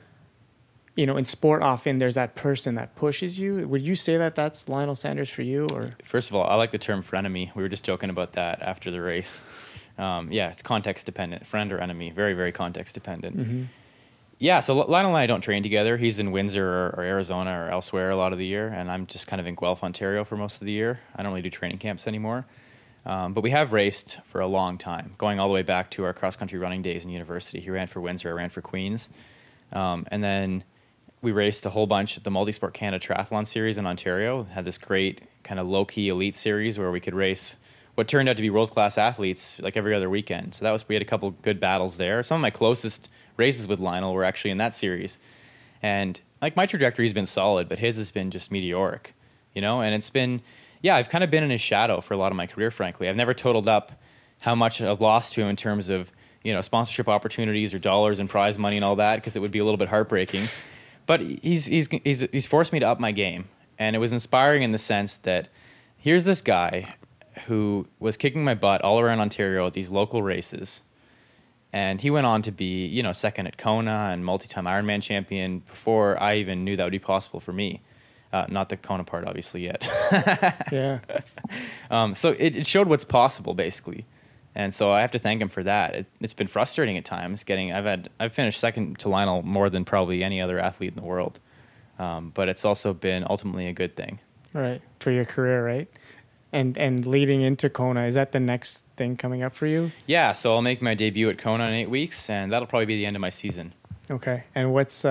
[SPEAKER 1] in sport, often there's that person that pushes you. Would you say that that's Lionel Sanders for you? Or
[SPEAKER 3] first of all, I like the term frenemy. We were just joking about that after the race. It's context dependent, friend or enemy, very, very context dependent. Mm-hmm. Yeah, so Lionel and I don't train together. He's in Windsor or Arizona or elsewhere a lot of the year, and I'm just kind of in Guelph, Ontario for most of the year. I don't really do training camps anymore. But we have raced for a long time, going all the way back to our cross-country running days in university. He ran for Windsor, I ran for Queens. And then we raced a whole bunch at the Multisport Canada Triathlon Series in Ontario. Had this great kind of low-key elite series where we could race what turned out to be world-class athletes like every other weekend. So we had a couple good battles there. Some of my closest races with Lionel were actually in that series. And like, my trajectory's been solid, but his has been just meteoric, and it's been, I've kind of been in his shadow for a lot of my career, frankly. I've never totaled up how much I've lost to him in terms of, sponsorship opportunities or dollars and prize money and all that, because it would be a little bit heartbreaking. But he's forced me to up my game. And it was inspiring in the sense that here's this guy who was kicking my butt all around Ontario at these local races. And he went on to be, second at Kona and multi-time Ironman champion before I even knew that would be possible for me. Not the Kona part, obviously, yet.
[SPEAKER 1] Yeah.
[SPEAKER 3] So it showed what's possible, basically. And so I have to thank him for that. It's been frustrating at times. I've finished second to Lionel more than probably any other athlete in the world. But it's also been ultimately a good thing.
[SPEAKER 1] Right. For your career, right? And leading into Kona, is that the next thing coming up for you?
[SPEAKER 3] Yeah, so I'll make my debut at Kona in 8 weeks, and that'll probably be the end of my season.
[SPEAKER 1] Okay. And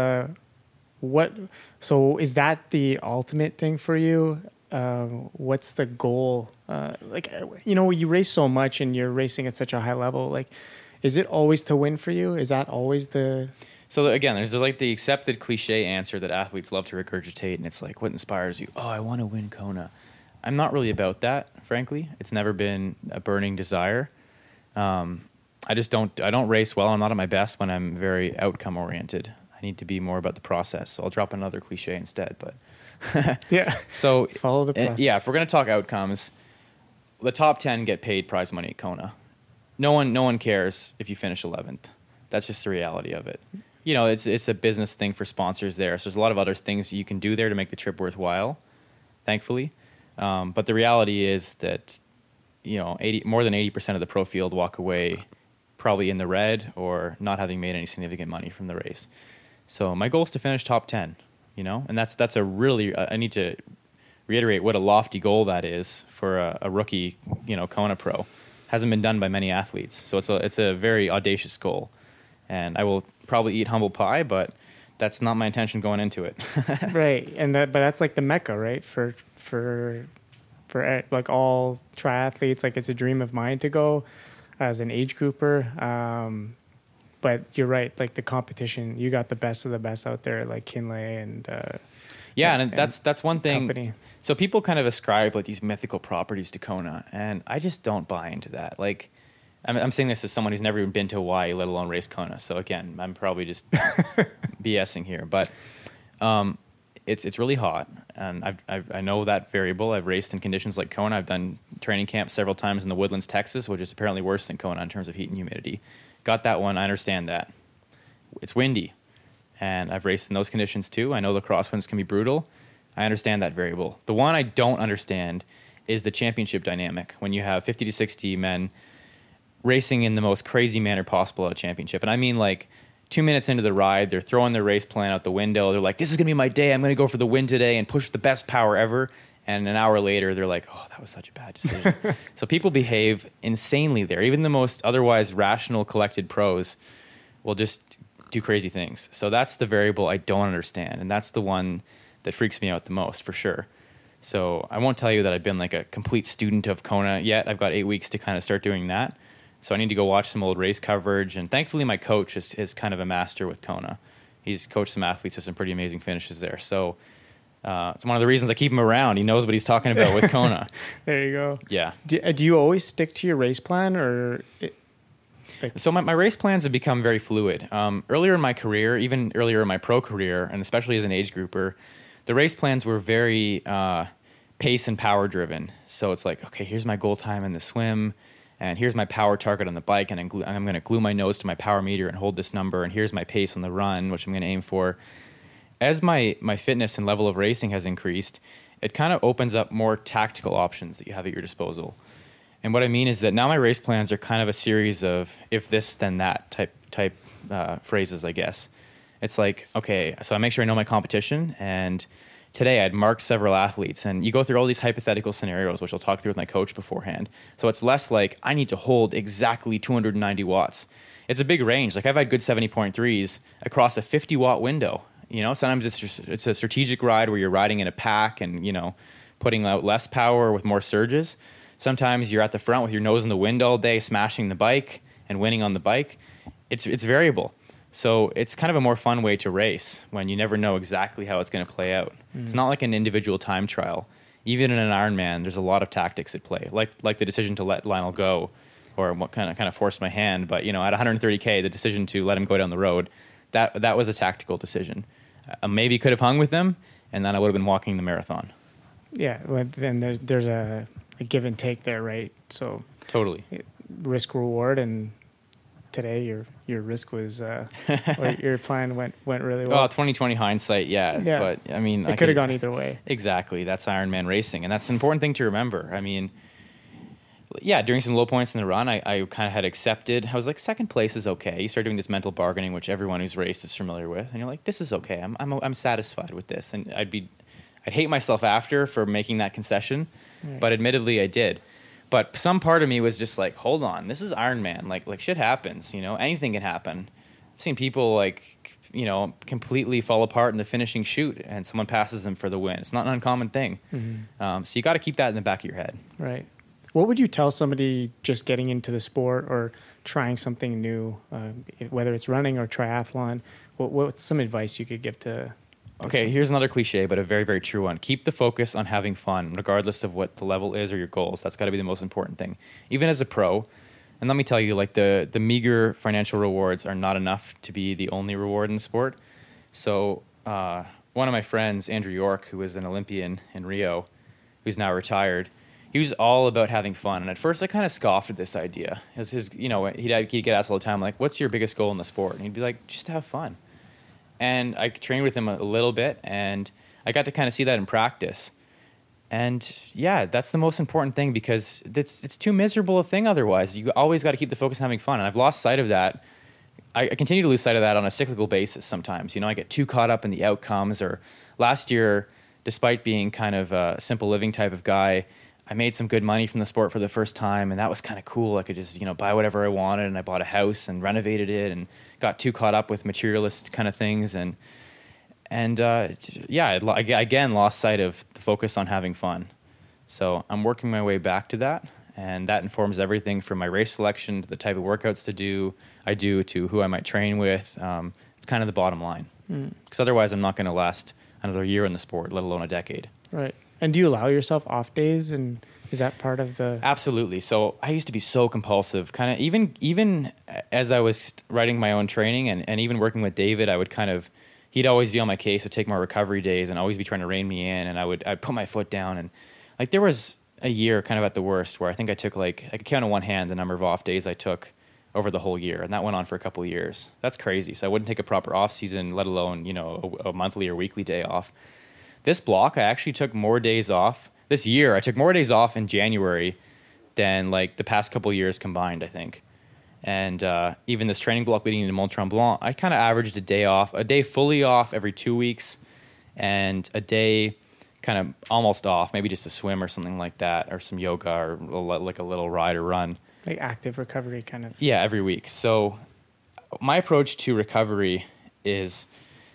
[SPEAKER 1] so is that the ultimate thing for you? What's the goal? You race so much and you're racing at such a high level. Like, is it always to win for you? Is that always the...
[SPEAKER 3] So again, there's like the accepted cliche answer that athletes love to regurgitate, and it's like, what inspires you? Oh, I want to win Kona. I'm not really about that, frankly. It's never been a burning desire. I don't race well. I'm not at my best when I'm very outcome oriented. I need to be more about the process. So I'll drop another cliche instead, but
[SPEAKER 1] yeah.
[SPEAKER 3] So
[SPEAKER 1] follow the process.
[SPEAKER 3] Yeah, if we're going to talk outcomes, the top 10 get paid prize money at Kona. No one cares if you finish 11th. That's just the reality of it. It's a business thing for sponsors there. So there's a lot of other things you can do there to make the trip worthwhile, thankfully. But the reality is that, more than 80% of the pro field walk away probably in the red or not having made any significant money from the race. So my goal is to finish top 10, and that's a really, I need to reiterate what a lofty goal that is for a rookie, Kona pro. hasn't been done by many athletes. So it's a very audacious goal, and I will probably eat humble pie, but that's not my intention going into it.
[SPEAKER 1] Right, but that's like the mecca, right? For like all triathletes, like it's a dream of mine to go as an age grouper. But you're right, like the competition, you got the best of the best out there, like Kinley and
[SPEAKER 3] that's one thing.
[SPEAKER 1] Company.
[SPEAKER 3] So people kind of ascribe like these mythical properties to Kona, and I just don't buy into that. Like, I'm saying this as someone who's never even been to Hawaii, let alone race Kona. So again, I'm probably just BSing here, but it's really hot, and I know that variable. I've raced in conditions like Kona. I've done training camp several times in the Woodlands, Texas, which is apparently worse than Kona in terms of heat and humidity. Got that one. I understand that. It's windy, and I've raced in those conditions too. I know the crosswinds can be brutal. I understand that variable. The one I don't understand is the championship dynamic when you have 50 to 60 men racing in the most crazy manner possible at a championship. And I mean, like, 2 minutes into the ride, they're throwing their race plan out the window. They're like, this is going to be my day. I'm going to go for the win today and push the best power ever. And an hour later, they're like, oh, that was such a bad decision. So people behave insanely there. Even the most otherwise rational, collected pros will just do crazy things. So that's the variable I don't understand. And that's the one that freaks me out the most, for sure. So I won't tell you that I've been like a complete student of Kona yet. I've got 8 weeks to kind of start doing that. So I need to go watch some old race coverage. And thankfully, my coach is kind of a master with Kona. He's coached some athletes to some pretty amazing finishes there. So it's one of the reasons I keep him around. He knows what he's talking about with Kona.
[SPEAKER 1] There you go.
[SPEAKER 3] Yeah.
[SPEAKER 1] Do you always stick to your race plan, or?
[SPEAKER 3] So my race plans have become very fluid. Earlier in my career, even earlier in my pro career, and especially as an age grouper, the race plans were very pace and power driven. So it's like, okay, here's my goal time in the swim, and here's my power target on the bike, and I'm going to glue my nose to my power meter and hold this number, and here's my pace on the run, which I'm going to aim for. As my fitness and level of racing has increased, it kind of opens up more tactical options that you have at your disposal. And what I mean is that now my race plans are kind of a series of if this, then that type phrases, I guess. It's like, okay, so I make sure I know my competition, and today I'd marked several athletes, and you go through all these hypothetical scenarios, which I'll talk through with my coach beforehand. So it's less like I need to hold exactly 290 watts. It's a big range. Like I've had good 70.3s across a 50-watt window. You know, sometimes it's a strategic ride where you're riding in a pack and, you know, putting out less power with more surges. Sometimes you're at the front with your nose in the wind all day, smashing the bike and winning on the bike. It's variable. So it's kind of a more fun way to race when you never know exactly how it's going to play out. It's not like an individual time trial. Even in an Ironman, there's a lot of tactics at play, like the decision to let Lionel go, or what kind of forced my hand. But, you know, at 130K, the decision to let him go down the road, that was a tactical decision. Maybe could have hung with them, and then I would have been walking the marathon.
[SPEAKER 1] Yeah, well, then there's a give and take there, right? So
[SPEAKER 3] totally
[SPEAKER 1] risk reward, and today your risk was or your plan went really well.
[SPEAKER 3] Oh, 2020 hindsight, yeah. But I mean,
[SPEAKER 1] it could have gone either way.
[SPEAKER 3] Exactly, that's Ironman racing, and that's an important thing to remember. I mean, yeah, during some low points in the run, I kind of had accepted. I was like, second place is okay. You start doing this mental bargaining, which everyone who's raced is familiar with, and you're like, this is okay. I'm satisfied with this, and I'd hate myself after for making that concession, but admittedly I did. But some part of me was just like, hold on, this is Ironman. Like shit happens, you know, anything can happen. I've seen people like, you know, completely fall apart in the finishing shoot, and someone passes them for the win. It's not an uncommon thing. Mm-hmm. So you got to keep that in the back of your head.
[SPEAKER 1] Right. What would you tell somebody just getting into the sport or trying something new, whether it's running or triathlon? What's some advice you could give to?
[SPEAKER 3] Okay, here's another cliche, but a very, very true one. Keep the focus on having fun, regardless of what the level is or your goals. That's got to be the most important thing. Even as a pro, and let me tell you, like the meager financial rewards are not enough to be the only reward in the sport. So one of my friends, Andrew York, who was an Olympian in Rio, who's now retired, he was all about having fun. And at first I kind of scoffed at this idea. You know, he'd get asked all the time, like, what's your biggest goal in the sport? And he'd be like, just to have fun. And I trained with him a little bit, and I got to kind of see that in practice. And yeah, that's the most important thing, because it's too miserable a thing otherwise. You always got to keep the focus on having fun. And I've lost sight of that. I continue to lose sight of that on a cyclical basis sometimes. You know, I get too caught up in the outcomes. Or last year, despite being kind of a simple living type of guy, I made some good money from the sport for the first time, and that was kind of cool. I could just, buy whatever I wanted, and I bought a house and renovated it, and got too caught up with materialist kind of things, and yeah, I again lost sight of the focus on having fun. So I'm working my way back to that, and that informs everything from my race selection to the type of workouts I do to who I might train with. It's kind of the bottom line, because otherwise I'm not going to last another year in the sport, let alone a decade.
[SPEAKER 1] Right. And do you allow yourself off days, and is that part of the...
[SPEAKER 3] Absolutely. So I used to be so compulsive, kind of even as I was writing my own training and even working with David, I would he'd always be on my case to take more recovery days and always be trying to rein me in, and I'd put my foot down, and like there was a year kind of at the worst where I think I took I could count on one hand the number of off days I took over the whole year, and that went on for a couple of years. That's crazy. So I wouldn't take a proper off season, let alone, a monthly or weekly day off. This block, I actually took more days off. This year, I took more days off in January than the past couple of years combined, I think. And even this training block leading into Mont Tremblant, I kind of averaged a day fully off every 2 weeks, and a day kind of almost off, maybe just a swim or something like that, or some yoga, or like a little ride or run.
[SPEAKER 1] Like active recovery kind of.
[SPEAKER 3] Yeah, every week. So my approach to recovery is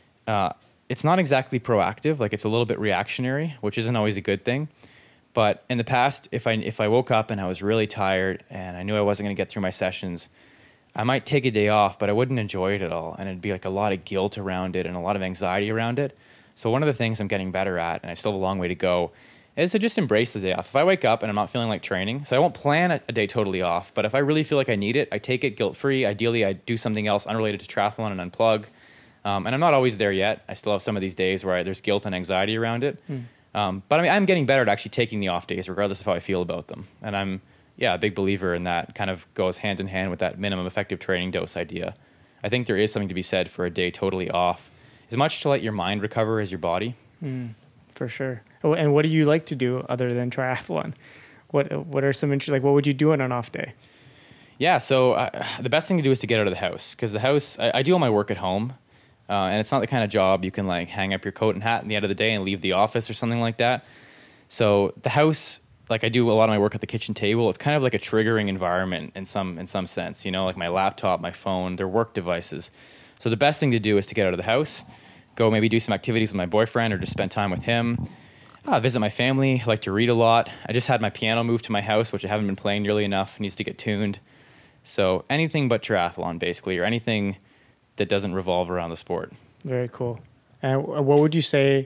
[SPEAKER 3] it's not exactly proactive. It's a little bit reactionary, which isn't always a good thing. But in the past, if I woke up and I was really tired and I knew I wasn't going to get through my sessions, I might take a day off, but I wouldn't enjoy it at all. And it'd be a lot of guilt around it and a lot of anxiety around it. So one of the things I'm getting better at, and I still have a long way to go, is to just embrace the day off. If I wake up and I'm not feeling like training, so I won't plan a day totally off, but if I really feel like I need it, I take it guilt-free. Ideally, I do something else unrelated to triathlon and unplug. And I'm not always there yet. I still have some of these days where there's guilt and anxiety around it. But I'm getting better at actually taking the off days, regardless of how I feel about them. And I'm a big believer in that. Kind of goes hand in hand with that minimum effective training dose idea. I think there is something to be said for a day totally off, as much to let your mind recover as your body.
[SPEAKER 1] For sure. Oh, and what do you like to do other than triathlon? What are some interesting, what would you do on an off day?
[SPEAKER 3] Yeah, so the best thing to do is to get out of the house, because the house, I do all my work at home. And it's not the kind of job you can hang up your coat and hat at the end of the day and leave the office or something like that. So the house, I do a lot of my work at the kitchen table. It's kind of like a triggering environment in some sense, my laptop, my phone, they're work devices. So the best thing to do is to get out of the house, go maybe do some activities with my boyfriend or just spend time with him, visit my family. I like to read a lot. I just had my piano moved to my house, which I haven't been playing nearly enough. It needs to get tuned. So anything but triathlon, basically, or anything that doesn't revolve around the sport.
[SPEAKER 1] Very cool. And what would you say,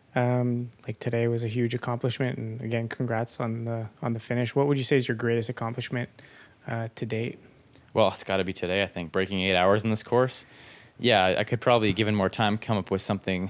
[SPEAKER 1] today was a huge accomplishment, and again, congrats on the finish. What would you say is your greatest accomplishment to date?
[SPEAKER 3] Well, it's got to be today, I think. Breaking 8 hours in this course. Yeah, I could probably, given more time, come up with something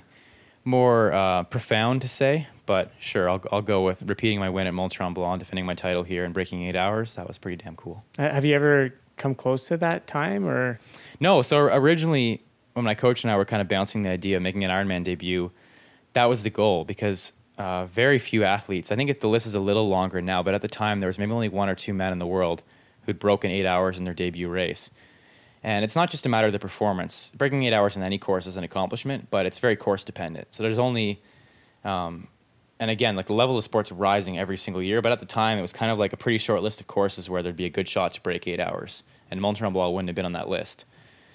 [SPEAKER 3] more profound to say, but sure, I'll go with repeating my win at Mont Tremblant, defending my title here, and breaking 8 hours. That was pretty damn cool.
[SPEAKER 1] Have you ever come close to that time, or?
[SPEAKER 3] No. So originally, when my coach and I were kind of bouncing the idea of making an Ironman debut, that was the goal, because very few athletes, I think the list is a little longer now, but at the time there was maybe only 1 or 2 men in the world who'd broken 8 hours in their debut race. And it's not just a matter of the performance. Breaking 8 hours in any course is an accomplishment, but it's very course dependent. So there's only, and again, the level of sport's rising every single year, but at the time it was kind of a pretty short list of courses where there'd be a good shot to break 8 hours. And Mont Tremblant wouldn't have been on that list.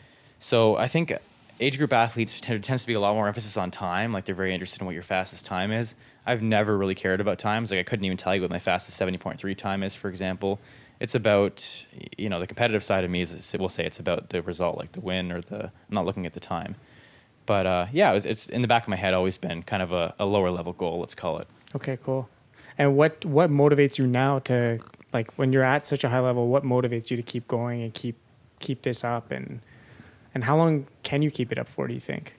[SPEAKER 3] So I think age group athletes tends to be a lot more emphasis on time. They're very interested in what your fastest time is. I've never really cared about times. I couldn't even tell you what my fastest 70.3 time is, for example. It's about, the competitive side of me will say it's about the result, the win, or I'm not looking at the time. But it's in the back of my head always been kind of a lower level goal, let's call it.
[SPEAKER 1] Okay, cool. And what motivates you now to, when you're at such a high level, what motivates you to keep going and keep this up, and how long can you keep it up for, do you think?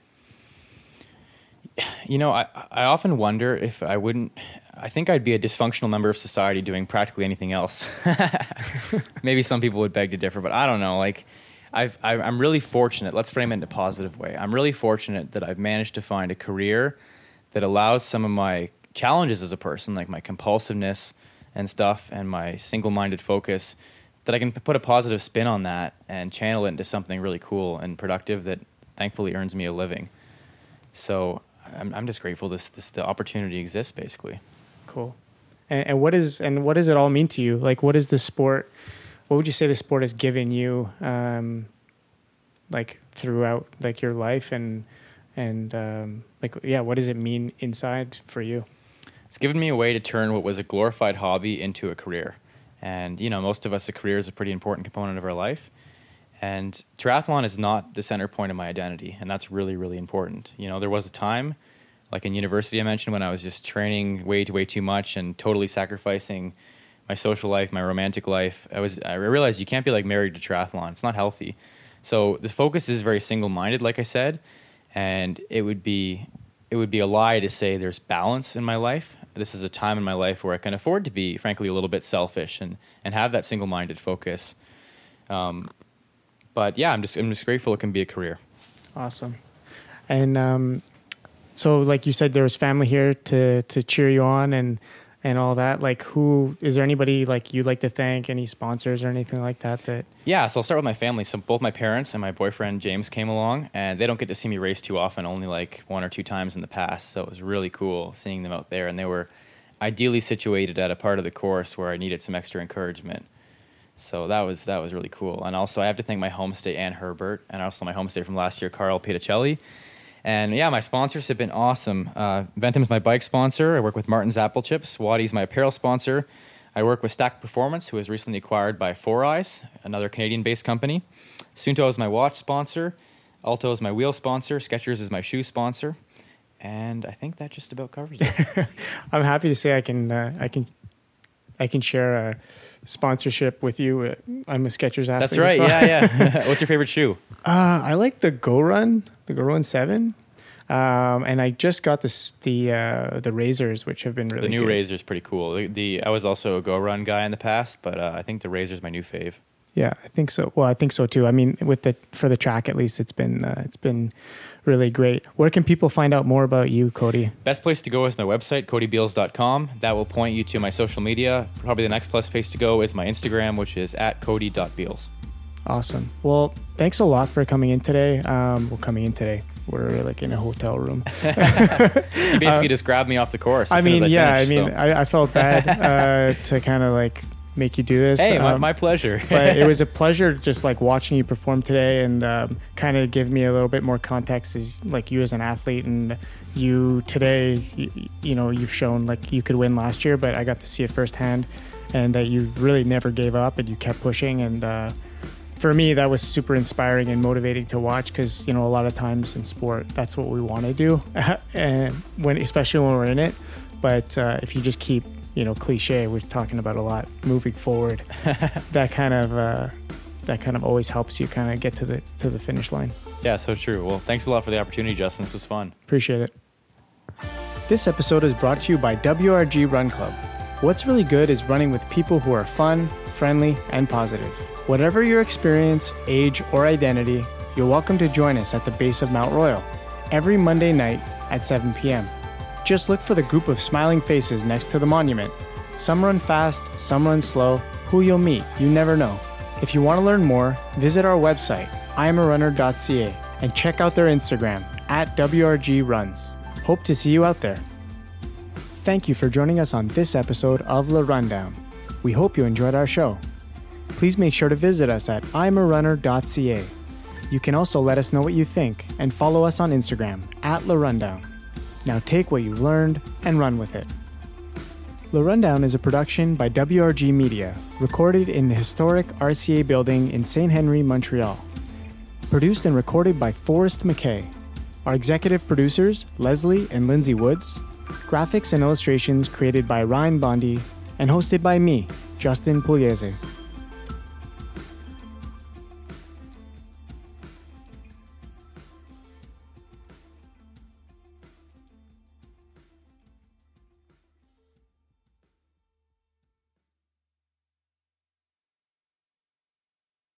[SPEAKER 3] I often wonder if I think I'd be a dysfunctional member of society doing practically anything else. Maybe some people would beg to differ, but I don't know. I'm really fortunate. Let's frame it in a positive way. I'm really fortunate that I've managed to find a career that allows some of my challenges as a person, like my compulsiveness and stuff and my single-minded focus, that I can put a positive spin on that and channel it into something really cool and productive that thankfully earns me a living. So I'm just grateful the opportunity exists, basically.
[SPEAKER 1] Cool. And what does it all mean to you? Like, what is the sport? What would you say the sport has given you, like throughout like your life and what does it mean inside for you?
[SPEAKER 3] It's given me a way to turn what was a glorified hobby into a career. And, most of us, a career is a pretty important component of our life. And triathlon is not the center point of my identity. And that's really, really important. There was a time, like in university I mentioned, when I was just training way too much and totally sacrificing my social life, my romantic life. I realized you can't be like married to triathlon. It's not healthy. So the focus is very single-minded, like I said. And it would be a lie to say there's balance in my life. This is a time in my life where I can afford to be, frankly, a little bit selfish and have that single-minded focus. But yeah, I'm just grateful it can be a career.
[SPEAKER 1] Awesome. And so, like you said, there was family here to cheer you on and all that. Like, who is there? Anybody like you'd like to thank? Any sponsors or anything like that?
[SPEAKER 3] Yeah, so I'll start with my family. So both my parents and my boyfriend James came along, and they don't get to see me race too often, only like 1 or 2 times in the past. So it was really cool seeing them out there, and they were ideally situated at a part of the course where I needed some extra encouragement. So that was really cool. And also I have to thank my homestay, Ann Herbert, and also my homestay from last year, Carl Piticelli. And yeah, my sponsors have been awesome. Ventum's my bike sponsor. I work with Martin's Apple Chips. Wadi's my apparel sponsor. I work with Stack Performance, who was recently acquired by Four Eyes, another Canadian-based company. Suunto is my watch sponsor. Alto is my wheel sponsor. Skechers is my shoe sponsor. And I think that just about covers it.
[SPEAKER 1] I'm happy to say I can share a sponsorship with you. I'm a Skechers athlete.
[SPEAKER 3] That's right.
[SPEAKER 1] Well.
[SPEAKER 3] Yeah. What's your favorite shoe? I
[SPEAKER 1] like the Go Run 7. And I just got the Razors, which have been really good.
[SPEAKER 3] The new Razor's pretty cool. I was also a Go Run guy in the past, but I think the Razor's my new fave.
[SPEAKER 1] Yeah, I think so. Well, I think so too. I mean, for the track at least, it's been really great. Where can people find out more about you, Cody?
[SPEAKER 3] Best place to go is my website, codybeals.com. That will point you to my social media. Probably the next place to go is my Instagram, which is @cody.beals.
[SPEAKER 1] Awesome. Well, thanks a lot for coming in today. We're like in a hotel room.
[SPEAKER 3] You basically just grabbed me off the course.
[SPEAKER 1] I felt bad to kind of like make you do this.
[SPEAKER 3] Hey, my pleasure.
[SPEAKER 1] But it was a pleasure just like watching you perform today and kind of give me a little bit more context as like you as an athlete, and you today, you've shown like you could win last year, but I got to see it firsthand, and that you really never gave up and you kept pushing. And for me, that was super inspiring and motivating to watch, because a lot of times in sport, that's what we want to do, and especially when we're in it. But if you just keep cliche, we're talking about a lot moving forward, that kind of always helps you kind of get to the finish line.
[SPEAKER 3] Yeah, so true. Well, thanks a lot for the opportunity, Justin. This was fun.
[SPEAKER 1] Appreciate it. This episode is brought to you by WRG Run Club. What's really good is running with people who are fun, friendly, and positive. Whatever your experience, age, or identity, you're welcome to join us at the base of Mount Royal every Monday night at 7 p.m. Just look for the group of smiling faces next to the monument. Some run fast, some run slow. Who you'll meet, you never know. If you want to learn more, visit our website, imarunner.ca, and check out their Instagram, @WRGRuns. Hope to see you out there. Thank you for joining us on this episode of Le Rundown. We hope you enjoyed our show. Please make sure to visit us at imarunner.ca. You can also let us know what you think and follow us on Instagram, @Le Rundown. Now take what you've learned and run with it. Le Rundown is a production by WRG Media, recorded in the historic RCA building in St. Henry, Montreal. Produced and recorded by Forrest McKay. Our executive producers, Leslie and Lindsay Woods. Graphics and illustrations created by Ryan Bondi, and hosted by me, Justin Pugliese.